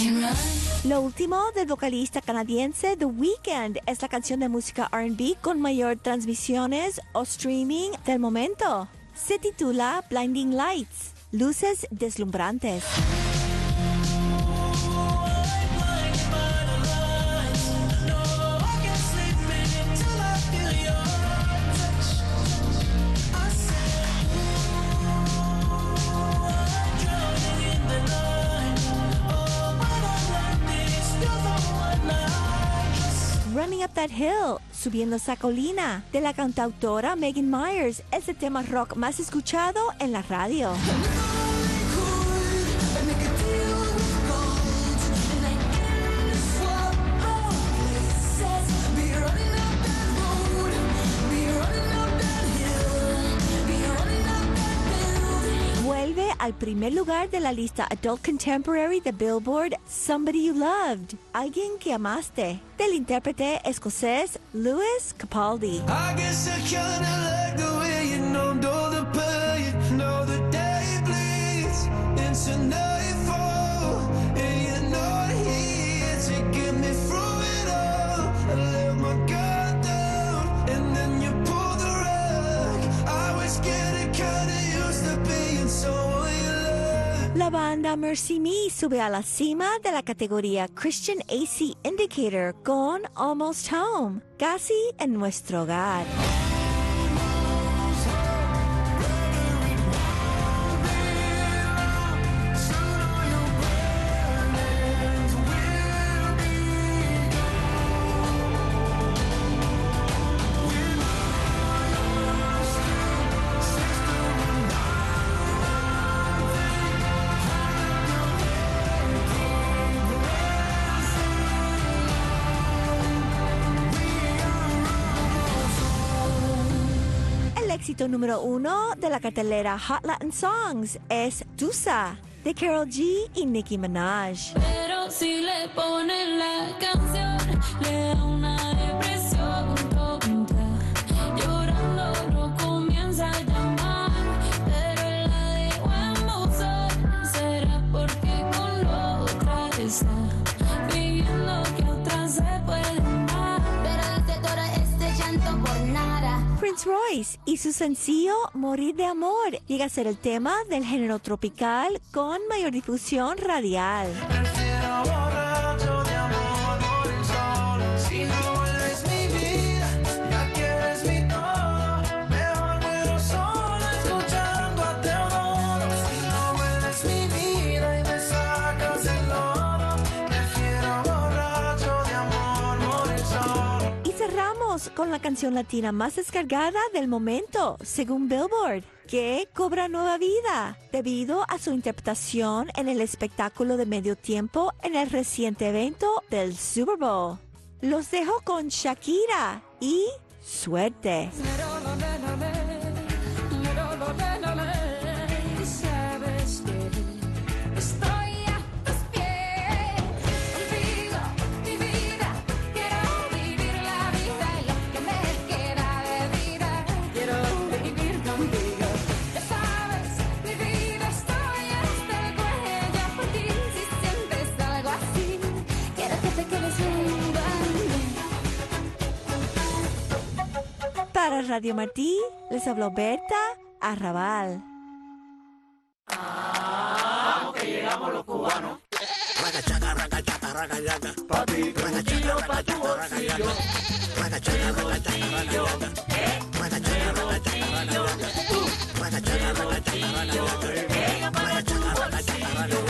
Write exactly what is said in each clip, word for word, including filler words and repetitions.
Lo último del vocalista canadiense The Weeknd es la canción de música R and B con mayor transmisiones o streaming del momento. Se titula Blinding Lights, luces deslumbrantes. Running Up That Hill, Subiendo esa colina, de la cantautora Megan Myers, es el tema rock más escuchado en la radio. Vuelve al primer lugar de la lista Adult Contemporary de Billboard, Somebody You Loved, Alguien que amaste, del intérprete escocés Lewis Capaldi. I guess I kinda like the way you numbed all the pain. Now the day bleeds into nightfall, and you're not here to get me through it all. I let my guard down, and then you pulled the rug. I was getting kinda used to being someone you loved. La banda Mercy Me sube a la cima de la categoría Christian A C Indicator con Almost Home, casi en nuestro hogar. El éxito número uno de la cartelera Hot Latin Songs es Tusa, de Karol G y Nicki Minaj. Pero si le ponen la canción, le da una depresión tonta. Llorando no comienza a llamar, pero la dejo en buzón. Será porque con otra está viviendo que otra se pueden dar. Pero hace todo este llanto por nada. Prince Royce y su sencillo Morir de Amor llega a ser el tema del género tropical con mayor difusión radial. Prefiero borracho de amor, morir solo. Si no vuelves mi vida, ya que eres mi todo. Mejor muero solo escuchando a Teodoro. Si no vuelves mi vida y me sacas del lodo. Prefiero borracho de amor, morir solo. Y cerramos con la canción latina más descargada del momento, según Billboard, que cobra nueva vida debido a su interpretación en el espectáculo de medio tiempo en el reciente evento del Super Bowl. Los dejo con Shakira y Suerte. Sabes que estoy a tus pies. Contigo, mi vida, quiero vivir la vida y lo que me queda de vida. Quiero vivir contigo. Ya sabes, mi vida, estoy hasta el cuello por ti. Si sientes algo así, quiero que te quedes junto a mí. Para Radio Martí, les habló Berta Arrabal. Pa' ti, tu bolsillo, pa' tu bolsillo. Mi bolsillo, eh, mi bolsillo. Uh, mi bolsillo, pega para tu bolsillo.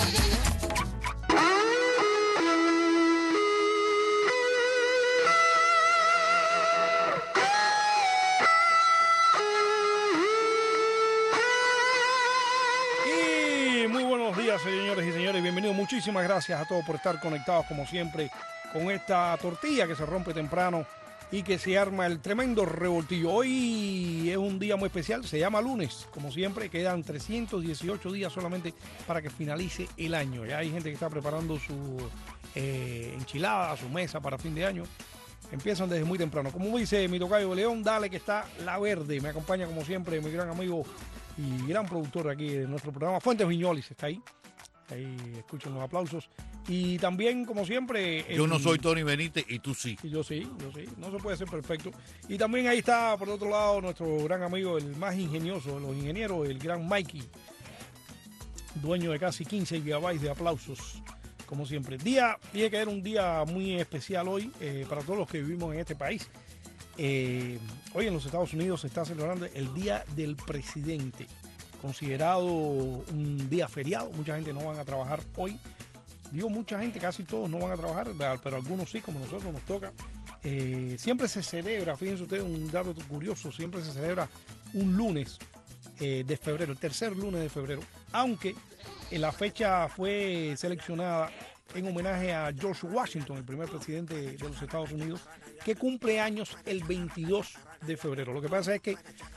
Y muy buenos días, señores y señores. Bienvenidos. Muchísimas gracias a todos por estar conectados, como siempre, con esta tortilla que se rompe temprano y que se arma el tremendo revoltillo. Hoy es un día muy especial, se llama lunes. Como siempre, quedan trescientos dieciocho días solamente para que finalice el año. Ya hay gente que está preparando su eh, enchilada, su mesa para fin de año. Empiezan desde muy temprano. Como dice mi tocayo León, dale que está la verde. Me acompaña como siempre mi gran amigo y gran productor aquí de nuestro programa, Fuentes Viñolis, está ahí. Ahí escuchen los aplausos. Y también, como siempre... Yo el- no soy Tony Benítez y tú sí. Y yo sí, yo sí. No se puede ser perfecto. Y también ahí está, por otro lado, nuestro gran amigo, el más ingenioso de los ingenieros, el gran Mikey, dueño de casi quince gigabytes de aplausos, como siempre. Día, tiene que ser un día muy especial hoy eh, para todos los que vivimos en este país. Eh, hoy en los Estados Unidos se está celebrando el Día del Presidente, considerado un día feriado. Mucha gente no van a trabajar hoy. Digo, mucha gente, casi todos no van a trabajar, pero algunos sí, como nosotros nos toca. Eh, siempre se celebra, fíjense ustedes, un dato curioso, siempre se celebra un lunes eh, de febrero, el tercer lunes de febrero, aunque eh, la fecha fue seleccionada en homenaje a George Washington, el primer presidente de los Estados Unidos, que cumple años el veintidós de febrero. Lo que pasa es que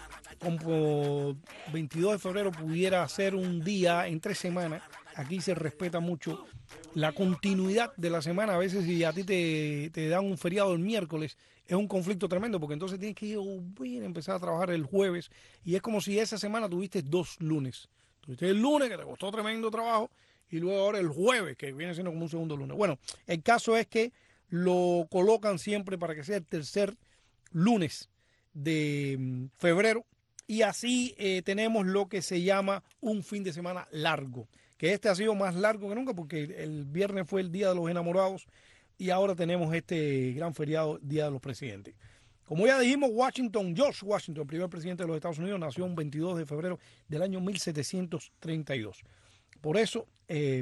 como veintidós de febrero pudiera ser un día en tres semanas, aquí se respeta mucho la continuidad de la semana. A veces si a ti te, te dan un feriado el miércoles, es un conflicto tremendo, porque entonces tienes que ir, oh, bien, empezar a trabajar el jueves, y es como si esa semana tuviste dos lunes. Tuviste el lunes, que te costó tremendo trabajo, y luego ahora el jueves, que viene siendo como un segundo lunes. Bueno, el caso es que lo colocan siempre para que sea el tercer lunes de mm, febrero, y así eh, tenemos lo que se llama un fin de semana largo, que este ha sido más largo que nunca, porque el viernes fue el Día de los Enamorados y ahora tenemos este gran feriado, Día de los Presidentes. Como ya dijimos, Washington, George Washington, el primer presidente de los Estados Unidos, nació un veintidós de febrero del año mil setecientos treinta y dos. Por eso, eh,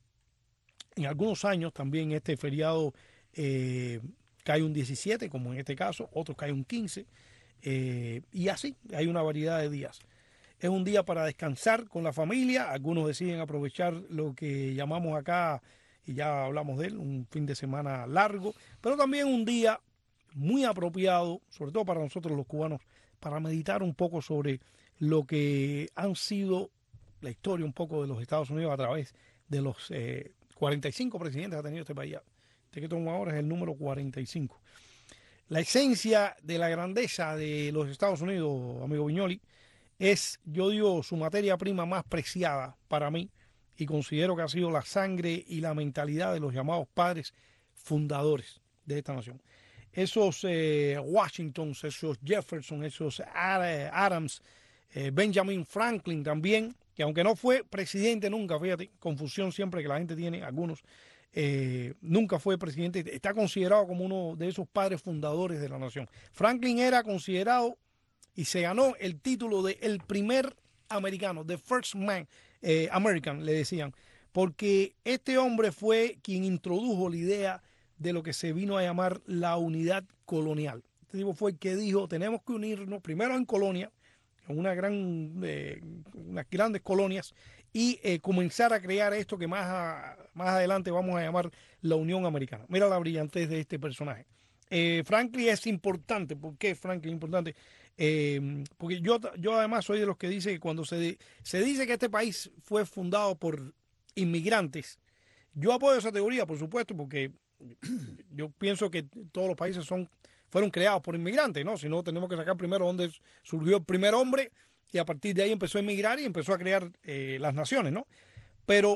en algunos años también este feriado eh, cae un diecisiete, como en este caso, otros cae un quince, eh, y así hay una variedad de días. Es un día para descansar con la familia. Algunos deciden aprovechar lo que llamamos acá, y ya hablamos de él, un fin de semana largo, pero también un día muy apropiado, sobre todo para nosotros los cubanos, para meditar un poco sobre lo que han sido la historia un poco de los Estados Unidos a través de los eh, cuarenta y cinco presidentes que ha tenido este país. Este que tomo ahora es el número cuarenta y cinco. La esencia de la grandeza de los Estados Unidos, amigo Viñoli, es, yo digo, su materia prima más preciada para mí, y considero que ha sido la sangre y la mentalidad de los llamados padres fundadores de esta nación. Esos eh, Washingtons, esos Jefferson, esos Adams, eh, Benjamin Franklin también, que aunque no fue presidente nunca, fíjate, confusión siempre que la gente tiene, algunos, eh, nunca fue presidente, está considerado como uno de esos padres fundadores de la nación. Franklin era considerado y se ganó el título de el primer americano, the first man eh, American, le decían, porque este hombre fue quien introdujo la idea de lo que se vino a llamar la unidad colonial. Este tipo fue el que dijo, tenemos que unirnos primero en colonia, en una gran, eh, unas grandes colonias, y eh, comenzar a crear esto que más, a, más adelante vamos a llamar la Unión Americana. Mira la brillantez de este personaje. Eh, Franklin es importante. ¿Por qué Franklin es importante? Eh, porque yo, yo además soy de los que dice que cuando se, se dice que este país fue fundado por inmigrantes, yo apoyo esa teoría, por supuesto, porque yo pienso que todos los países son, fueron creados por inmigrantes, ¿no? Si no, tenemos que sacar primero dónde surgió el primer hombre, y a partir de ahí empezó a emigrar y empezó a crear eh, las naciones, ¿no? Pero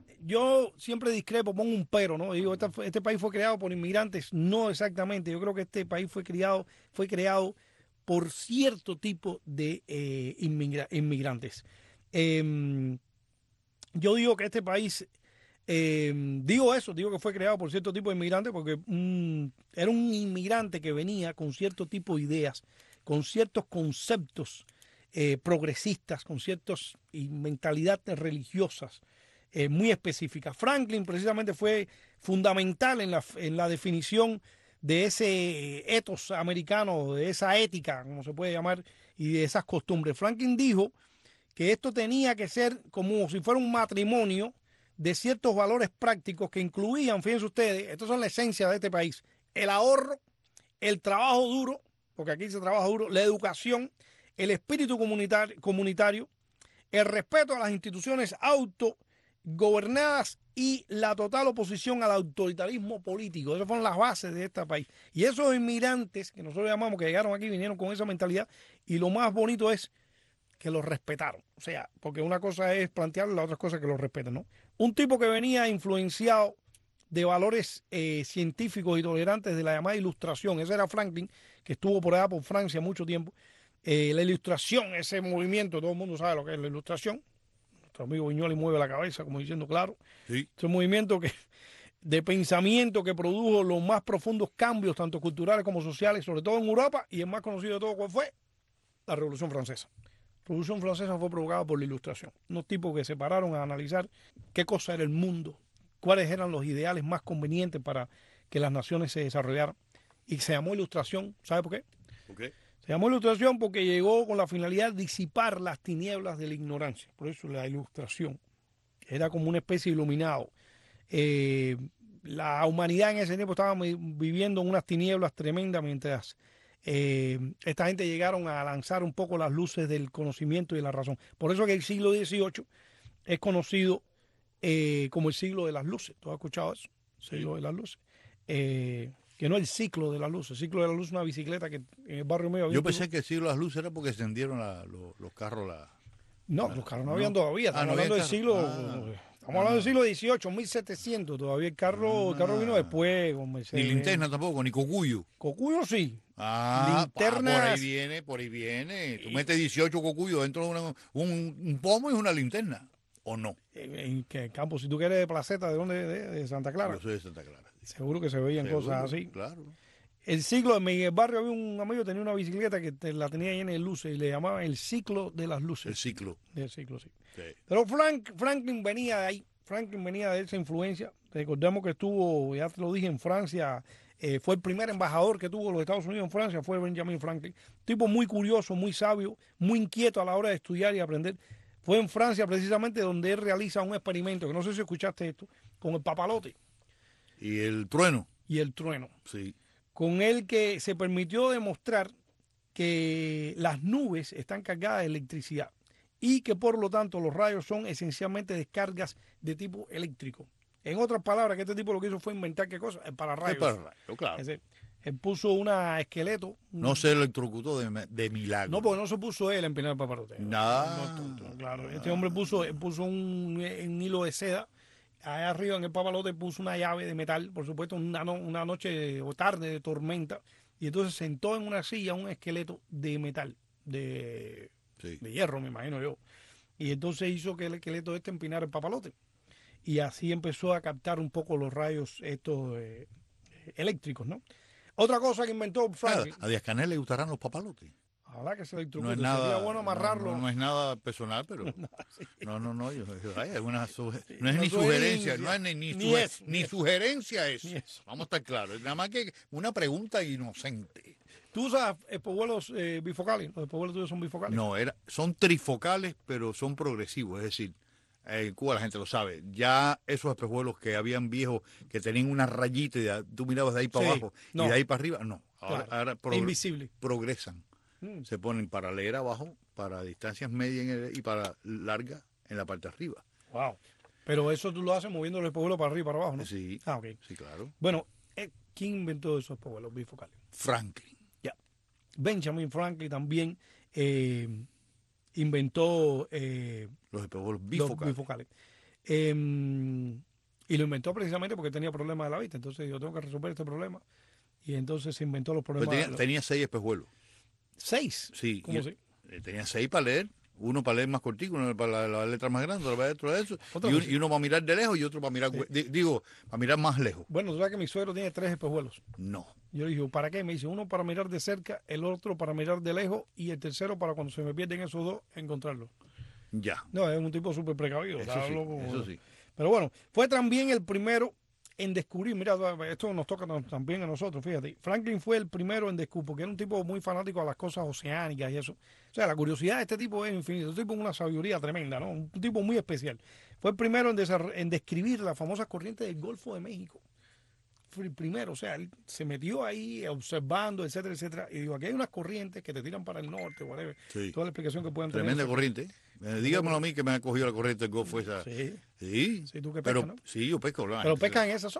yo siempre discrepo, pongo un pero, ¿no? Digo, este, este país fue creado por inmigrantes, no exactamente. Yo creo que este país fue creado, fue creado por cierto tipo de eh, inmigra inmigrantes. Eh, yo digo que este país, eh, digo eso, digo que fue creado por cierto tipo de inmigrantes, porque um, era un inmigrante que venía con cierto tipo de ideas, con ciertos conceptos eh, progresistas, con ciertas y mentalidades religiosas eh, muy específicas. Franklin precisamente fue fundamental en la, en la definición de ese ethos americano, de esa ética, como se puede llamar, y de esas costumbres. Franklin dijo que esto tenía que ser como si fuera un matrimonio de ciertos valores prácticos que incluían, fíjense ustedes, estos son la esencia de este país, el ahorro, el trabajo duro, porque aquí se trabaja duro, la educación, el espíritu comunitario, comunitario, el respeto a las instituciones autogobernadas y la total oposición al autoritarismo político. Esas fueron las bases de este país. Y esos inmigrantes, que nosotros llamamos, que llegaron aquí, vinieron con esa mentalidad, y lo más bonito es que lo respetaron. O sea, porque una cosa es plantearlo, la otra cosa es que lo respeten, ¿no? Un tipo que venía influenciado de valores eh, científicos y tolerantes de la llamada Ilustración. Ese era Franklin, que estuvo por allá por Francia mucho tiempo. Eh, la Ilustración, ese movimiento, todo el mundo sabe lo que es la Ilustración. Nuestro amigo Viñuela mueve la cabeza, como diciendo, claro. Sí. Ese movimiento que, de pensamiento que produjo los más profundos cambios, tanto culturales como sociales, sobre todo en Europa, y el más conocido de todo, ¿cuál fue? La Revolución Francesa. La Revolución Francesa fue provocada por la Ilustración. Unos tipos que se pararon a analizar qué cosa era el mundo, cuáles eran los ideales más convenientes para que las naciones se desarrollaran. Y se llamó Ilustración, ¿sabe por qué? Okay. Se llamó Ilustración porque llegó con la finalidad de disipar las tinieblas de la ignorancia. Por eso la Ilustración. Era como una especie de iluminado. Eh, la humanidad en ese tiempo estaba viviendo en unas tinieblas tremendas mientras eh, esta gente llegaron a lanzar un poco las luces del conocimiento y de la razón. Por eso que el siglo dieciocho es conocido eh, como el siglo de las luces. ¿Tú has escuchado eso? Siglo de las luces. Eh, que no el ciclo de la luz. El ciclo de la luz es una bicicleta que en el barrio mío había. Yo un pensé tipo- que el siglo de las luces era porque encendieron la- lo- los carros. La... No, los carros no, No. habían todavía. Ah, Estamos no había hablando del carro. siglo. Ah. Estamos hablando del siglo dieciocho, mil setecientos. Todavía el carro, el carro vino Ah. después. Con Ni Mercedes. linterna tampoco, ni cocuyo. Cocuyo sí. Ah, Linternas. pa, por ahí viene, por ahí viene. Tú metes dieciocho cocuyos dentro de una- un, un pomo y una linterna. ¿O no? En, en que campo, si tú quieres de Placeta, ¿de dónde? De, de Santa Clara. Yo soy de Santa Clara. Seguro que se veían Seguro, cosas así. Claro. El ciclo, en mi barrio había un amigo que tenía una bicicleta que te- la tenía llena de luces y le llamaban el ciclo de las luces. El ciclo. El ciclo, sí. Sí. Pero Frank, Franklin venía de ahí. Franklin venía de esa influencia. Recordemos que estuvo, ya te lo dije, en Francia. Eh, fue el primer embajador que tuvo los Estados Unidos en Francia, fue Benjamin Franklin. Tipo muy curioso, muy sabio, muy inquieto a la hora de estudiar y aprender. Fue en Francia precisamente donde él realiza un experimento, que no sé si escuchaste esto, con el papalote Y el trueno. y el trueno. Sí. Con el que se permitió demostrar que las nubes están cargadas de electricidad y que por lo tanto los rayos son esencialmente descargas de tipo eléctrico. En otras palabras, que este tipo lo que hizo fue inventar qué cosa, el pararrayos. Es para rayo, claro. Ese, él puso una esqueleto. un- No se electrocutó de, de milagro. No, porque no se puso él a empinar el papalote. Nah. No, tonto, claro. Este hombre puso, él puso un, un hilo de seda. Allá arriba en el papalote puso una llave de metal, por supuesto, una, no- una noche o tarde de tormenta. Y entonces sentó en una silla un esqueleto de metal, de, Sí. de hierro, me imagino yo. Y entonces hizo que el esqueleto este empinara el papalote. Y así empezó a captar un poco los rayos estos eh, eléctricos, ¿no? Otra cosa que inventó Ah, Franklin, a Díaz Canel le gustarán los papalotes. ojalá que se No electrocute, es nada. sería bueno amarrarlo. No, no, no es nada personal, pero. No, no, no. yo- yo- ay, es una suge- no es una ni sugerencia, sugerencia. no es ni, ni, Ni suge- eso, ni ni eso. sugerencia es. Ni eso. Vamos a estar claros. Es nada más que una pregunta inocente. ¿Tú usas espejuelos eh, bifocales? ¿Los espejuelos tuyos son bifocales? No, era, son trifocales, pero son progresivos. Es decir, eh, en Cuba la gente lo sabe. Ya esos espejuelos que habían viejos, que tenían una rayita, y de- tú mirabas de ahí para Sí, abajo no. y de ahí para arriba, no. Ahora, Claro, ahora es progr- invisible. progresan. Mm. Se ponen para leer abajo, para distancias medias en el- y para largas en la parte de arriba. Wow. Pero eso tú lo haces moviendo los espejuelos para arriba y para abajo, ¿no? Sí, Ah, ok. sí, claro. Bueno, eh, ¿quién inventó esos espejuelos bifocales? Franklin. Ya. Benjamin Franklin también eh, inventó eh, Los espejuelos los bifocales. bifocales. Eh, y lo inventó precisamente porque tenía problemas de la vista. Entonces yo tengo que resolver este problema. Y entonces se inventó los Pero problemas. tenía, los- tenía seis espejuelos. Seis. Sí. ¿Cómo y- se? eh, Tenía seis para leer. Uno para leer más cortico, uno para la, la letra más grande, otro para dentro de eso. Otra Y, un- cosa. y uno para mirar de lejos y otro para mirar, hue- di- digo, para mirar más lejos. Bueno, tú sabes que mi suegro tiene tres espejuelos. No. Yo le dije, ¿para qué? Me dice, uno para mirar de cerca, el otro para mirar de lejos y el tercero para cuando se me pierden esos dos, encontrarlos. Ya. No, es un tipo súper precavido. Eso ¿sabes? sí, Loco. eso sí. Pero bueno, fue también el primero en descubrir, mira, esto nos toca tam- también a nosotros, fíjate. Franklin fue el primero en descubrir, porque era un tipo muy fanático a las cosas oceánicas y eso. O sea, la curiosidad de este tipo es infinita. Este tipo es una sabiduría tremenda, ¿no? Un tipo muy especial. Fue el primero en, desar- en describir las famosas corrientes del Golfo de México. Fue el primero, o sea, él se metió ahí observando, etcétera, etcétera. Y digo, aquí hay unas corrientes que te tiran para el norte, whatever. Sí. Toda la explicación que puedan Tremenda tener. corriente. Eh, dígamelo a mí que me ha cogido la corriente del Golfo esa. Sí. Sí. Sí, tú que pero, pescas, ¿no? Sí, yo pesco. ¿verdad? Pero pescan en esa zona.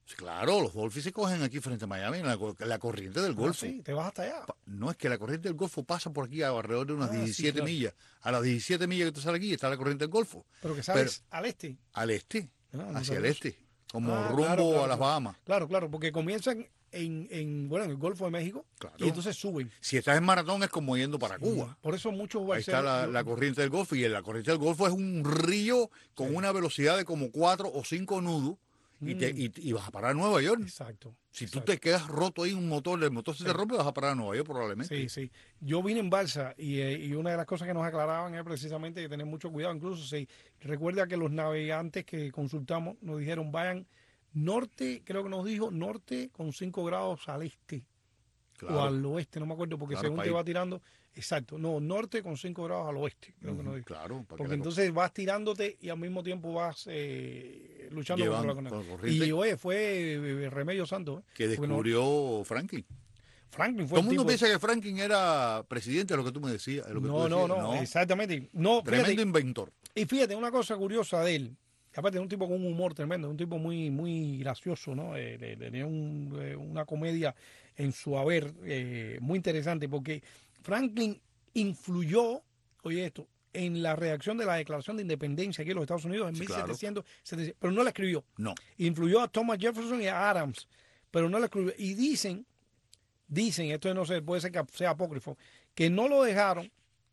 Sí, claro, los Dolphins se cogen aquí frente a Miami, en la, co- la corriente del Golfo. Ah, sí, te vas hasta allá. Pa- No es que la corriente del Golfo pasa por aquí a alrededor de unas Ah, sí, diecisiete claro. millas. A las diecisiete millas que tú sales aquí está la corriente del Golfo. Pero que sabes, al este. Al este, Ah, no hacia el sabía eso. este, como Ah, rumbo claro, claro, a las claro. Bahamas. Claro, claro, porque comienzan en, en, bueno, en el Golfo de México Claro. y entonces suben. Si estás en maratón es como yendo para Cuba. Por eso muchos Ahí está la, barcelos- la corriente del Golfo y en la corriente del Golfo es un río con Sí. una velocidad de como cuatro o cinco nudos y, te, Mm. y, y vas a parar a Nueva York. Exacto. Si tú exacto. te quedas roto ahí un motor, el motor se te Sí. rompe, vas a parar a Nueva York probablemente. Sí, sí. Yo vine en balsa y, eh, y una de las cosas que nos aclaraban es precisamente que tener mucho cuidado. Incluso si recuerda que los navegantes que consultamos nos dijeron vayan norte, creo que nos dijo norte con cinco grados al este o Claro. al oeste, no me acuerdo, porque Claro, según pa' te ahí. va tirando, exacto, no, norte con cinco grados al oeste, creo que nos Ujú, dijo. claro, para que Porque la co- entonces vas tirándote y al mismo tiempo vas eh, luchando Llevando contra la con la corriente. corriente. Y oye, fue eh, remedio santo. ¿eh? que Porque no- descubrió Franklin. Franklin Todo fue el el mundo tipo- piensa que Franklin era presidente, es lo que tú me decías. es lo que tú No, no, decías. no, exactamente. No, fíjate, Tremendo inventor. y fíjate, una cosa curiosa de él, que aparte es un tipo con un humor tremendo, un tipo muy, muy gracioso, ¿no? Eh, le- le- tenía un, eh, una comedia en su haber eh, muy interesante, porque Franklin influyó, oye esto, en la redacción de la Declaración de Independencia aquí en los Estados Unidos en Sí, claro. mil setecientos setenta y siete, pero no la escribió. No. Influyó a Thomas Jefferson y a Adams, pero no la escribió. Y dicen, dicen, esto no sé, puede ser que sea apócrifo, que no lo dejaron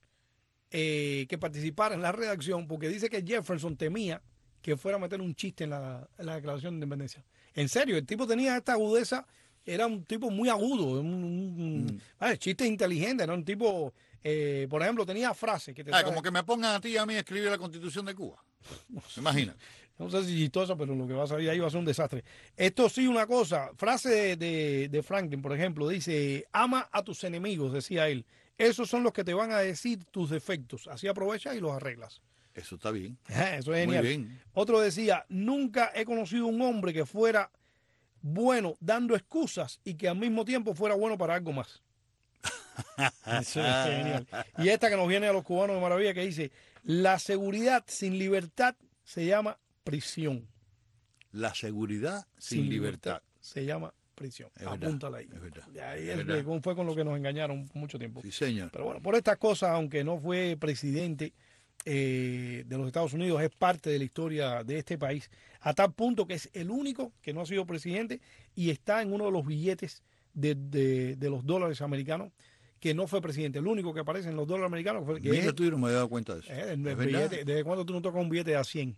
eh, que participara en la redacción porque dice que Jefferson temía que fuera a meter un chiste en la, en la Declaración de Independencia. En serio, el tipo tenía esta agudeza, era un tipo muy agudo, un, un- un- Mm. vale, chistes inteligentes, ¿no? Un tipo, eh, por ejemplo, tenía frases que te Ah, traen- como que me pongan a ti y a mí a escribir la Constitución de Cuba. Imagina. No sé si chistosa, pero lo que va a salir ahí va a ser un desastre. Esto sí, una cosa, frase de, de- de Franklin, por ejemplo, dice, ama a tus enemigos, decía él. Esos son los que te van a decir tus defectos. Así aprovechas y los arreglas. Eso está bien. Ajá, eso es Muy genial. bien. Otro decía, nunca he conocido un hombre que fuera bueno dando excusas y que al mismo tiempo fuera bueno para algo más. Eso es genial. Y esta que nos viene a los cubanos de maravilla que dice, la seguridad sin libertad se llama prisión. La seguridad sin, libertad. se llama prisión. Es verdad, Apúntala ahí. es verdad, Y ahí es es verdad. de- fue con lo que nos engañaron mucho tiempo. Sí, señor. Pero bueno, por estas cosas, aunque no fue presidente eh, de los Estados Unidos, es parte de la historia de este país, a tal punto que es el único que no ha sido presidente y está en uno de los billetes de, de- de los dólares americanos que no fue presidente. El único que aparece en los dólares americanos fue que Mira, es, tú y no me he dado cuenta de eso. eh, el Es billete- verdad. ¿desde cuándo tú no tocas un billete de a cien?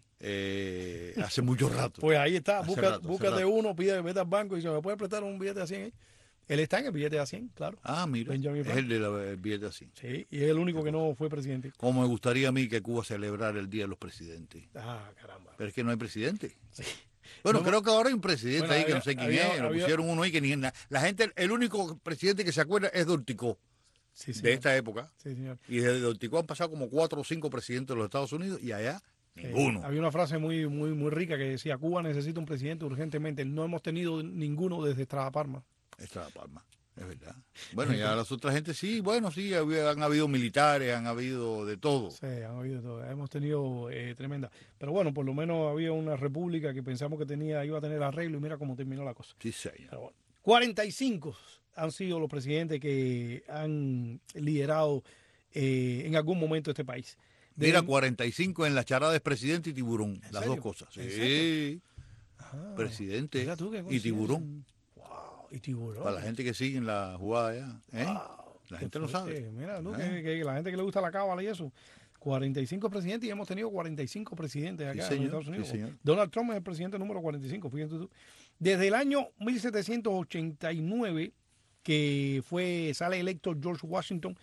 Eh, hace mucho rato. Pues ahí está, Hace busca, rato, hace búscate rato. uno, pide, vete al banco y dice, ¿me puede prestar un billete de a cien ahí? Él está en el billete de a cien, claro. Ah, mira. Benjamin Es Franklin. el del billete así. Sí, y es el único que no fue presidente. Como me gustaría a mí que Cuba celebrara el Día de los Presidentes. Ah, caramba. Pero es que no hay presidente. Sí. Bueno, No, creo que ahora hay un presidente Bueno, ahí que había- no sé quién había- es. Lo había- pusieron uno ahí que ni na- la gente, el único presidente que se acuerda es de Orticó, Sí, de señor. esta época. Sí, señor. Y desde Orticó han pasado como cuatro o cinco presidentes de los Estados Unidos y allá Eh, ninguno. había una frase muy, muy, muy rica que decía, Cuba necesita un presidente urgentemente. No hemos tenido ninguno desde Estrada Parma. Estrada Palma, es verdad. Bueno, ya las otras gente sí, bueno, sí, había- han habido militares, han habido de todo. Sí, han habido todo. Hemos tenido eh, tremenda. Pero bueno, por lo menos había una república que pensamos que tenía iba a tener arreglo y mira cómo terminó la cosa. Sí, señor. Pero bueno, cuarenta y cinco han sido los presidentes que han liderado eh, en algún momento este país. De- Mira, cuarenta y cinco en la charada es presidente y tiburón, las serio? dos cosas. ¿En Sí, Ah, presidente mira tú qué y coincidencia. tiburón. Wow, y tiburón. Para la gente que sigue en la jugada allá. ¿eh? Wow, La qué gente no fuerte. sabe. Mira, tú, ¿Eh? que, que la gente que le gusta la cábala y eso. cuarenta y cinco presidentes y hemos tenido cuarenta y cinco presidentes acá Sí, en los señor, Estados Unidos. sí, señor. Donald Trump es el presidente número cuarenta y cinco, fíjate tú. Desde el año mil setecientos ochenta y nueve, que fue sale electo George Washington,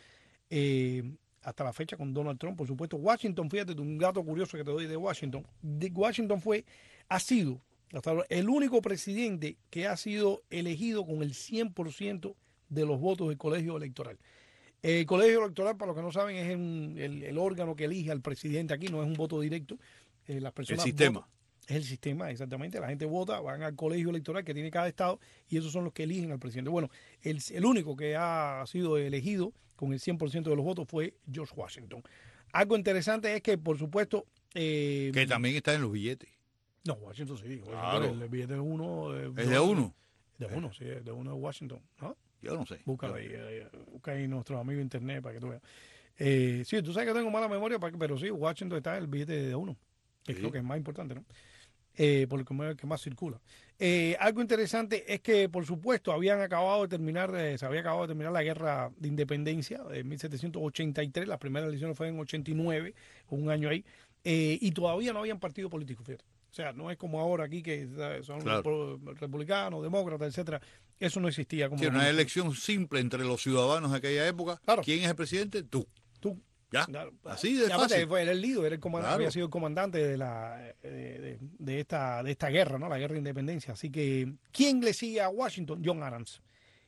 eh, hasta la fecha con Donald Trump, por supuesto. Washington, fíjate, un dato curioso que te doy de Washington. De Washington fue, ha sido hasta ahora el único presidente que ha sido elegido con el cien por ciento de los votos del colegio electoral. El colegio electoral, para los que no saben, es un- el, el órgano que elige al presidente aquí, no es un voto directo. Eh, las personas sistema. votan- es el sistema, exactamente. La gente vota, van al colegio electoral que tiene cada estado y esos son los que eligen al presidente. Bueno, el, el único que ha sido elegido con el cien por ciento de los votos fue George Washington. Algo interesante es que, por supuesto... eh, Que también está en los billetes. No, Washington sí. Washington, Claro. el, el billete de uno. eh, ¿Es de uno? De uno, sí, es de uno de Washington, ¿no? Yo no sé. Búscalo Yo- ahí, eh, busca ahí nuestros amigos de internet para que tú veas. Eh, sí, tú sabes que tengo mala memoria, pa- pero sí, Washington está el billete de uno, que Sí. creo que es más importante, ¿no? Eh, porque es el que más circula. Eh, algo interesante es que, por supuesto, habían acabado de terminar, eh, se había acabado de terminar la guerra de independencia en mil setecientos ochenta y tres, las primeras elecciones fueron en ochenta y nueve, un año ahí, eh, y todavía no habían partido político, fíjate. O sea, no es como ahora aquí que eh, son Claro. pro- republicanos, demócratas, etcétera. Eso no existía. Como Sí, una elección simple entre los ciudadanos de aquella época. Claro. ¿Quién es el presidente? Tú. Tú. Ya. Claro. Así de Y aparte, fácil. fue- era el líder, era el comandante, Claro. había sido el comandante de la eh, de, de esta de esta guerra, ¿no? La guerra de independencia. Así que, ¿quién le sigue a Washington? John Adams.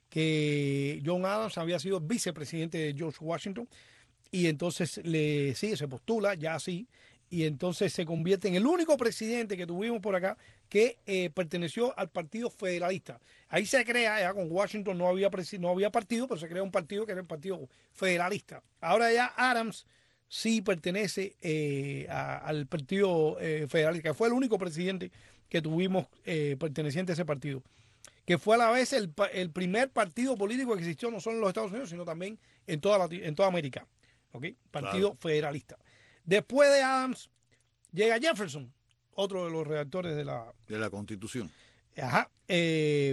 Que John Adams había sido vicepresidente de George Washington y entonces le sigue, se postula, ya así, y entonces se convierte en el único presidente que tuvimos por acá que eh, perteneció al Partido Federalista. Ahí se crea, ya con Washington no había, presi- no había partido, pero se crea un partido que era el Partido Federalista. Ahora ya Adams sí pertenece eh, a- al Partido eh, Federalista, que fue el único presidente que tuvimos eh, perteneciente a ese partido, que fue a la vez el, pa- el primer partido político que existió no solo en los Estados Unidos, sino también en toda, Lati- en toda América. ¿Ok? Partido Claro. Federalista. Después de Adams llega Jefferson, otro de los redactores de la, De la Constitución. ajá, eh,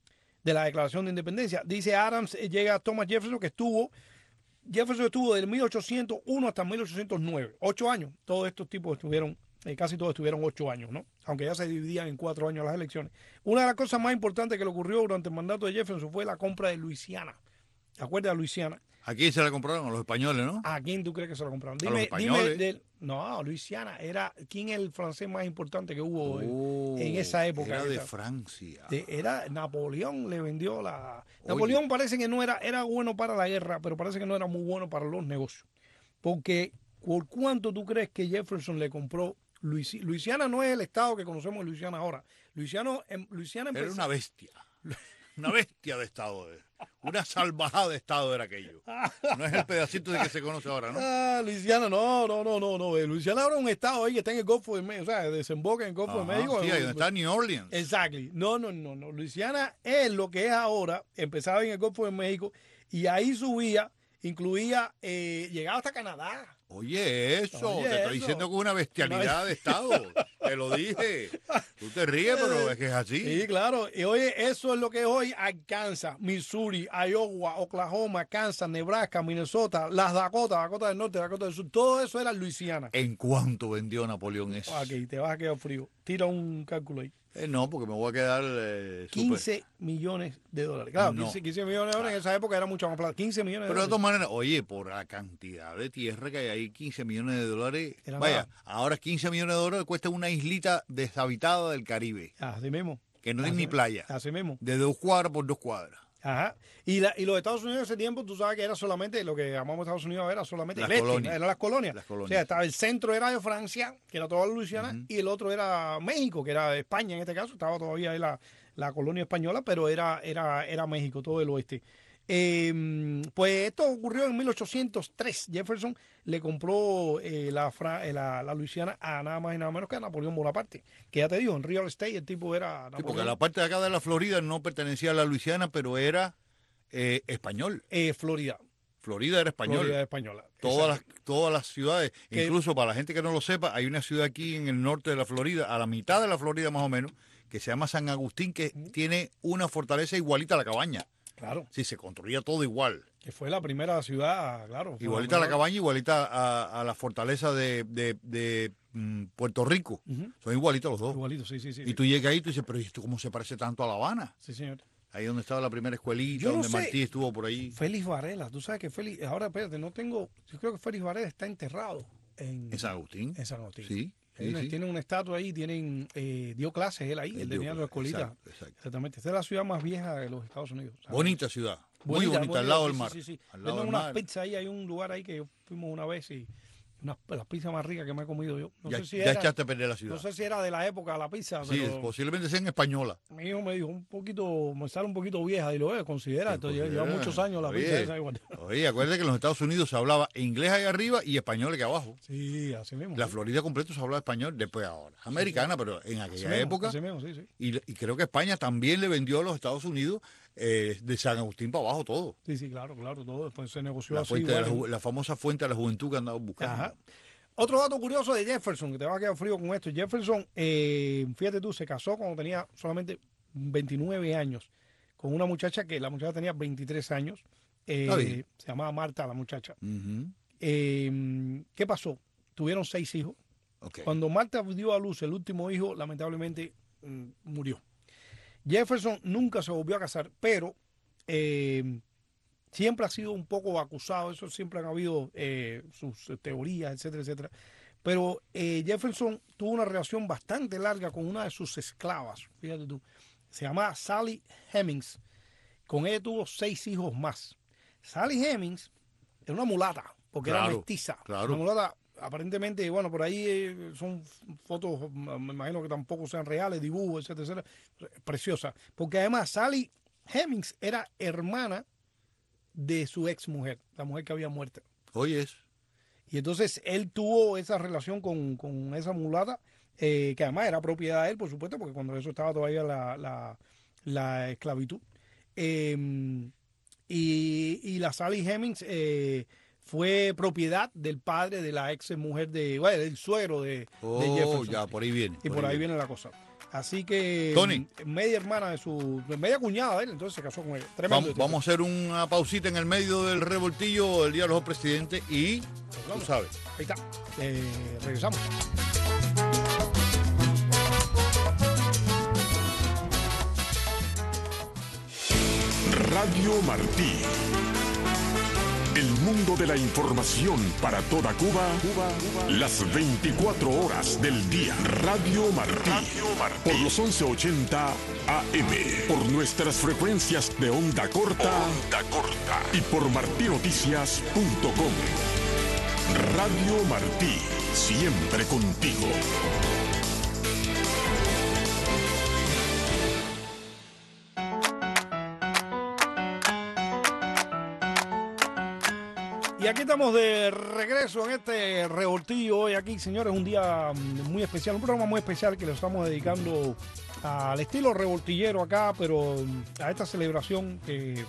de la Declaración de Independencia. Dice Adams, eh, llega Thomas Jefferson, que estuvo, Jefferson estuvo del mil ochocientos uno hasta mil ochocientos nueve, ocho años. Todos estos tipos estuvieron, eh, casi todos estuvieron ocho años, ¿no? Aunque ya se dividían en cuatro años las elecciones. Una de las cosas más importantes que le ocurrió durante el mandato de Jefferson fue la compra de Luisiana. ¿Te acuerdas de Luisiana? ¿A quién se la compraron? A los españoles, ¿no? ¿A quién tú crees que se lo compraron? A los Dime, dime españoles. del, no, Luisiana era, ¿quién es el francés más importante que hubo en- Oh, en esa época? Era de Esa- Francia. de- era Napoleón le vendió la Oye. Napoleón parece que no era era bueno para la guerra, pero parece que no era muy bueno para los negocios, porque ¿por cuánto tú crees que Jefferson le compró Luisi- Luisiana? No es el estado que conocemos de Luisiana ahora. Luisiana, en, Luisiana Era empezó- una bestia. Una bestia de estado. eh. Una salvajada de estado era aquello. No es el pedacito de que se conoce ahora, ¿no? Ah, Luisiana, no, no, no, no, no. eh, Luisiana ahora es un estado ahí que está en el Golfo de México, o sea, desemboca en el Golfo de Ajá, México. sí, ahí donde está New Orleans. Exactly. No, no, no, no. Luisiana es lo que es ahora. Empezaba en el Golfo de México y ahí subía, incluía, eh, llegaba hasta Canadá. Oye, eso, Oye, te estoy eso. diciendo que es una bestialidad de estado. Te lo dije. Tú te ríes, pero es que es así. Sí, claro. Y oye, eso es lo que es hoy Arkansas, Missouri, Iowa, Oklahoma, Kansas, Nebraska, Minnesota, las Dakota, Dakota del Norte, Dakota del Sur. Todo eso era Luisiana. ¿En cuánto vendió Napoleón eso? Ok, te vas a quedar frío. Tira un cálculo ahí. Eh, no, porque me voy a quedar eh, súper- quince millones de dólares. Claro, No. quince, quince millones de dólares en esa época era mucho más plata. quince millones de Pero de dólares. todas maneras, oye, por la cantidad de tierra que hay ahí, quince millones de dólares. Era Vaya, nada. ahora quince millones de dólares cuesta una islita deshabitada del Caribe, Así mismo. que no Así tiene ni mismo. playa, Así mismo. de dos cuadras por dos cuadras. Ajá. Y, la, y los Estados Unidos en ese tiempo, tú sabes que era solamente, lo que llamamos Estados Unidos era solamente Las el este, colonias. eran las colonias. Las O colonias. sea, estaba el centro era de Francia, que era toda la Luisiana, Ujú. y el otro era México, que era de España en este caso, estaba todavía ahí la, la colonia española, pero era, era, era México, todo el oeste. Eh, pues esto ocurrió en mil ochocientos tres. Jefferson le compró eh, la, Fra- eh, la, la Luisiana a nada más y nada menos que a Napoleón Bonaparte, que ya te digo, en real estate el tipo era Sí, porque Napoleón. la parte de acá de la Florida no pertenecía a la Luisiana, pero era eh, español. Eh, Florida. Florida era español. Florida española. Todas las, Exacto. todas las ciudades, Que- incluso para la gente que no lo sepa, hay una ciudad aquí en el norte de la Florida, a la mitad de la Florida más o menos, que se llama San Agustín, que tiene una fortaleza igualita a la cabaña. Claro. Sí, se construía todo igual. Que fue la primera ciudad, claro. fue Igualita a la primera- cabaña, igualita a, a la fortaleza de, de- de, mm, Puerto Rico. Ujú. Son igualitos los dos. Igualito, sí, sí, sí. Y sí. tú llegas ahí y tú dices, pero ¿y esto cómo se parece tanto a La Habana? Sí, señor. Ahí donde estaba la primera escuelita, Yo no donde sé. Martí estuvo por ahí. Félix Varela, tú sabes que Félix, ahora espérate, no tengo, yo creo que Félix Varela está enterrado en, En San Agustín. en San Agustín. Sí. Hay sí, una- sí. Tienen una estatua ahí, tienen, eh, dio clases él ahí, él, Él tenía dio la escuelita. Exacto, exacto. Exactamente. Esta es la ciudad más vieja de los Estados Unidos. ¿sabes? Bonita ciudad. Muy bonita, al lado del mar. Sí, sí, sí. Al lado Venden del unas mar. pizzas ahí, hay un lugar ahí que fuimos una vez y Una, la pizza más rica que me he comido yo. No ya sé si ya era, echaste a perder la ciudad. no sé si era de la época de la pizza, sí, pero posiblemente sea en española. mi hijo me dijo un poquito, me sale un poquito vieja y lo ve, considera, esto lleva, lleva muchos años la Oye, pizza esa igual. Oye, acuérdate que en los Estados Unidos se hablaba inglés ahí arriba y español aquí abajo. Sí, así mismo. La sí. Florida completo se hablaba español, después ahora. Americana, pero en Así aquella mismo, época. así mismo, sí, sí. Y, y creo que España también le vendió a los Estados Unidos eh, de San Agustín para abajo todo. Sí, sí, claro, claro, todo después se negoció La, así. fuente de la, igual. ju- la famosa fuente de la juventud que andaban buscando. Ajá. Otro dato curioso de Jefferson, que te va a quedar frío con esto. Jefferson, eh, fíjate tú, se casó cuando tenía solamente veintinueve años con una muchacha que la muchacha tenía veintitrés años. Eh, Está bien. se llamaba Marta la muchacha. Ujú. Eh, ¿Qué pasó? Tuvieron seis hijos. Ok. Cuando Marta dio a luz el último hijo, lamentablemente mm, murió. Jefferson nunca se volvió a casar, pero eh, siempre ha sido un poco acusado, eso siempre han habido eh, sus eh, teorías, etcétera, etcétera. Pero eh, Jefferson tuvo una relación bastante larga con una de sus esclavas, fíjate tú, se llama Sally Hemings. Con ella tuvo seis hijos más. Sally Hemings era una mulata, porque era Claro, mestiza. claro. Una mulata, aparentemente, bueno, por ahí eh, son fotos, me imagino que tampoco sean reales, dibujos, etcétera, etcétera. Preciosa. Porque además Sally Hemings era hermana de su ex mujer, la mujer que había muerto. Oye, es. Y entonces él tuvo esa relación con, con esa mulata, eh, que además era propiedad de él, por supuesto, porque cuando eso estaba todavía la, la, la esclavitud. Eh, y, y la Sally Hemings eh, fue propiedad del padre de la ex mujer de, bueno, del suegro de, de Oh, Jefferson. ya, por ahí viene. Y por ahí viene la cosa. Así que Tony. media hermana de su, media cuñada de él, entonces se casó con él. Tremendo. Vamos, este vamos a hacer una pausita en el medio del revoltillo del Día de los Presidentes y tú sabes. Ahí está. Eh, regresamos. Radio Martí. El mundo de la información para toda Cuba, las veinticuatro horas del día. Radio Martí. Por los once ochenta A M. Por nuestras frecuencias de onda corta. Onda corta. Y por martinoticias punto com. Radio Martí. Siempre contigo. Y aquí estamos de regreso en este revoltillo hoy aquí, señores, un día mm, muy especial, un programa muy especial que le estamos dedicando al estilo revoltillero acá, pero mm, a esta celebración que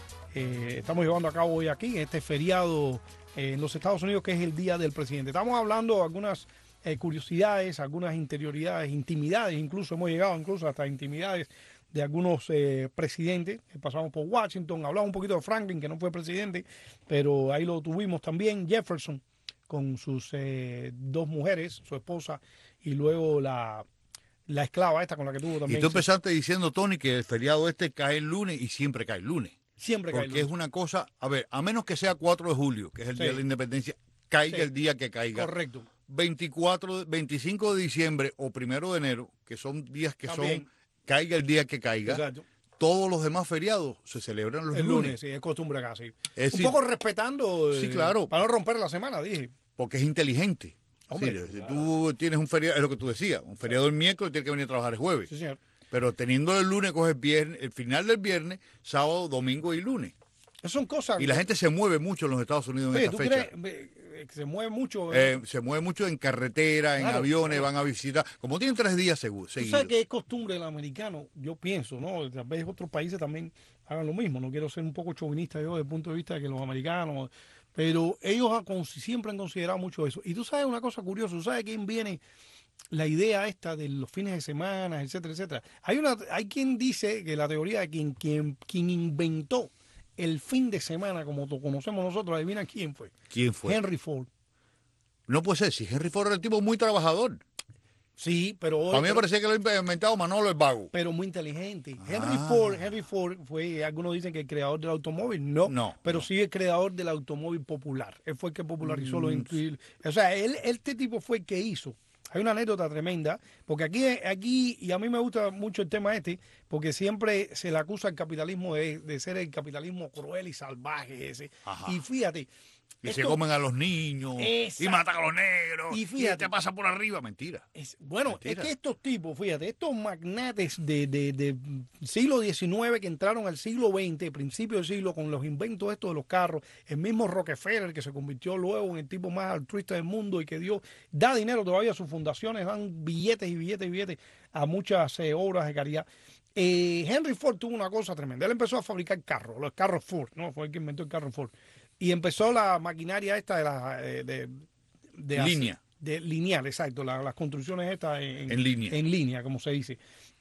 eh, estamos llevando a cabo hoy aquí, este feriado eh, en los Estados Unidos, que es el Día del Presidente. Estamos hablando de algunas eh, curiosidades, algunas interioridades, intimidades, incluso hemos llegado incluso hasta intimidades de algunos eh, presidentes. Pasamos por Washington, hablamos un poquito de Franklin, que no fue presidente, pero ahí lo tuvimos también. Jefferson, con sus eh, dos mujeres, su esposa, y luego la, la esclava esta con la que tuvo también. Y tú empezaste diciendo, Tony, que el feriado este cae el lunes y siempre cae el lunes. Siempre cae el Porque es lunes. una cosa, a ver, a menos que sea cuatro de julio, que es el Sí. Día de la Independencia, caiga Sí. el día que caiga. Correcto. veinticuatro, veinticinco de diciembre o primero de enero, que son días que También. son, caiga el día que caiga. Exacto. Todos los demás feriados se celebran los El lunes. lunes, sí, es costumbre acá, sí. Es un decir- poco respetando. Sí, eh, claro. Para no romper la semana, dije. Porque es inteligente. Hombre, Sí, si tú tienes un feriado, es lo que tú decías, un feriado el miércoles, tienes que venir a trabajar el jueves. Sí, señor. Pero teniendo el lunes, coges viernes, el final del viernes, sábado, domingo y lunes. Esas son cosas. Y la gente se mueve mucho en los Estados Unidos en Oye, esta ¿tú fecha. crees eh, que se mueve mucho? Eh, se mueve mucho en carretera, en Claro, aviones, claro. van a visitar. Como tienen tres días seguro, Tú seguidos. sabes que es costumbre del americano, yo pienso, ¿no? Tal vez otros países también hagan lo mismo. No quiero ser un poco chauvinista yo desde el punto de vista de que los americanos, pero ellos han con- siempre han considerado mucho eso. Y tú sabes una cosa curiosa, ¿tú sabes quién viene la idea esta de los fines de semana, etcétera, etcétera? Hay una, hay quien dice que la teoría de quien, quien, quien inventó el fin de semana como lo conocemos nosotros, adivina quién fue. ¿Quién fue? Henry Ford. No puede ser, si Henry Ford era el tipo muy trabajador. Sí, pero A mí me parecía que lo había inventado Manolo el Vago. pero muy inteligente. Henry Ah. Ford, Henry Ford fue, algunos dicen que el creador del automóvil, no, No, pero no. sí el creador del automóvil popular. Él fue el que popularizó los Mm. incluir. O sea, él, este tipo fue el que hizo. Hay una anécdota tremenda, porque aquí, aquí, y a mí me gusta mucho el tema este, porque siempre se le acusa al capitalismo de, de ser el capitalismo cruel y salvaje ese. Ajá. Y fíjate, Y esto- se comen a los niños, Exacto. y matan a los negros, Y y, fíjate. te pasa por arriba. Mentira. Es- bueno, Mentira. es que estos tipos, fíjate, estos magnates de, de- de siglo diecinueve que entraron al siglo veinte, principio del siglo, con los inventos estos de los carros, el mismo Rockefeller que se convirtió luego en el tipo más altruista del mundo y que dio, da dinero todavía a sus fundaciones, dan billetes y billetes y billetes a muchas eh, obras de caridad. Eh, Henry Ford tuvo una cosa tremenda. Él empezó a fabricar carros, los carros Ford, ¿no? Fue el que inventó el carro Ford. Y empezó la maquinaria esta de la... eh, de, de hacer- Línea. de lineal, exacto, la- las construcciones estas en, En línea. en línea, como se dice.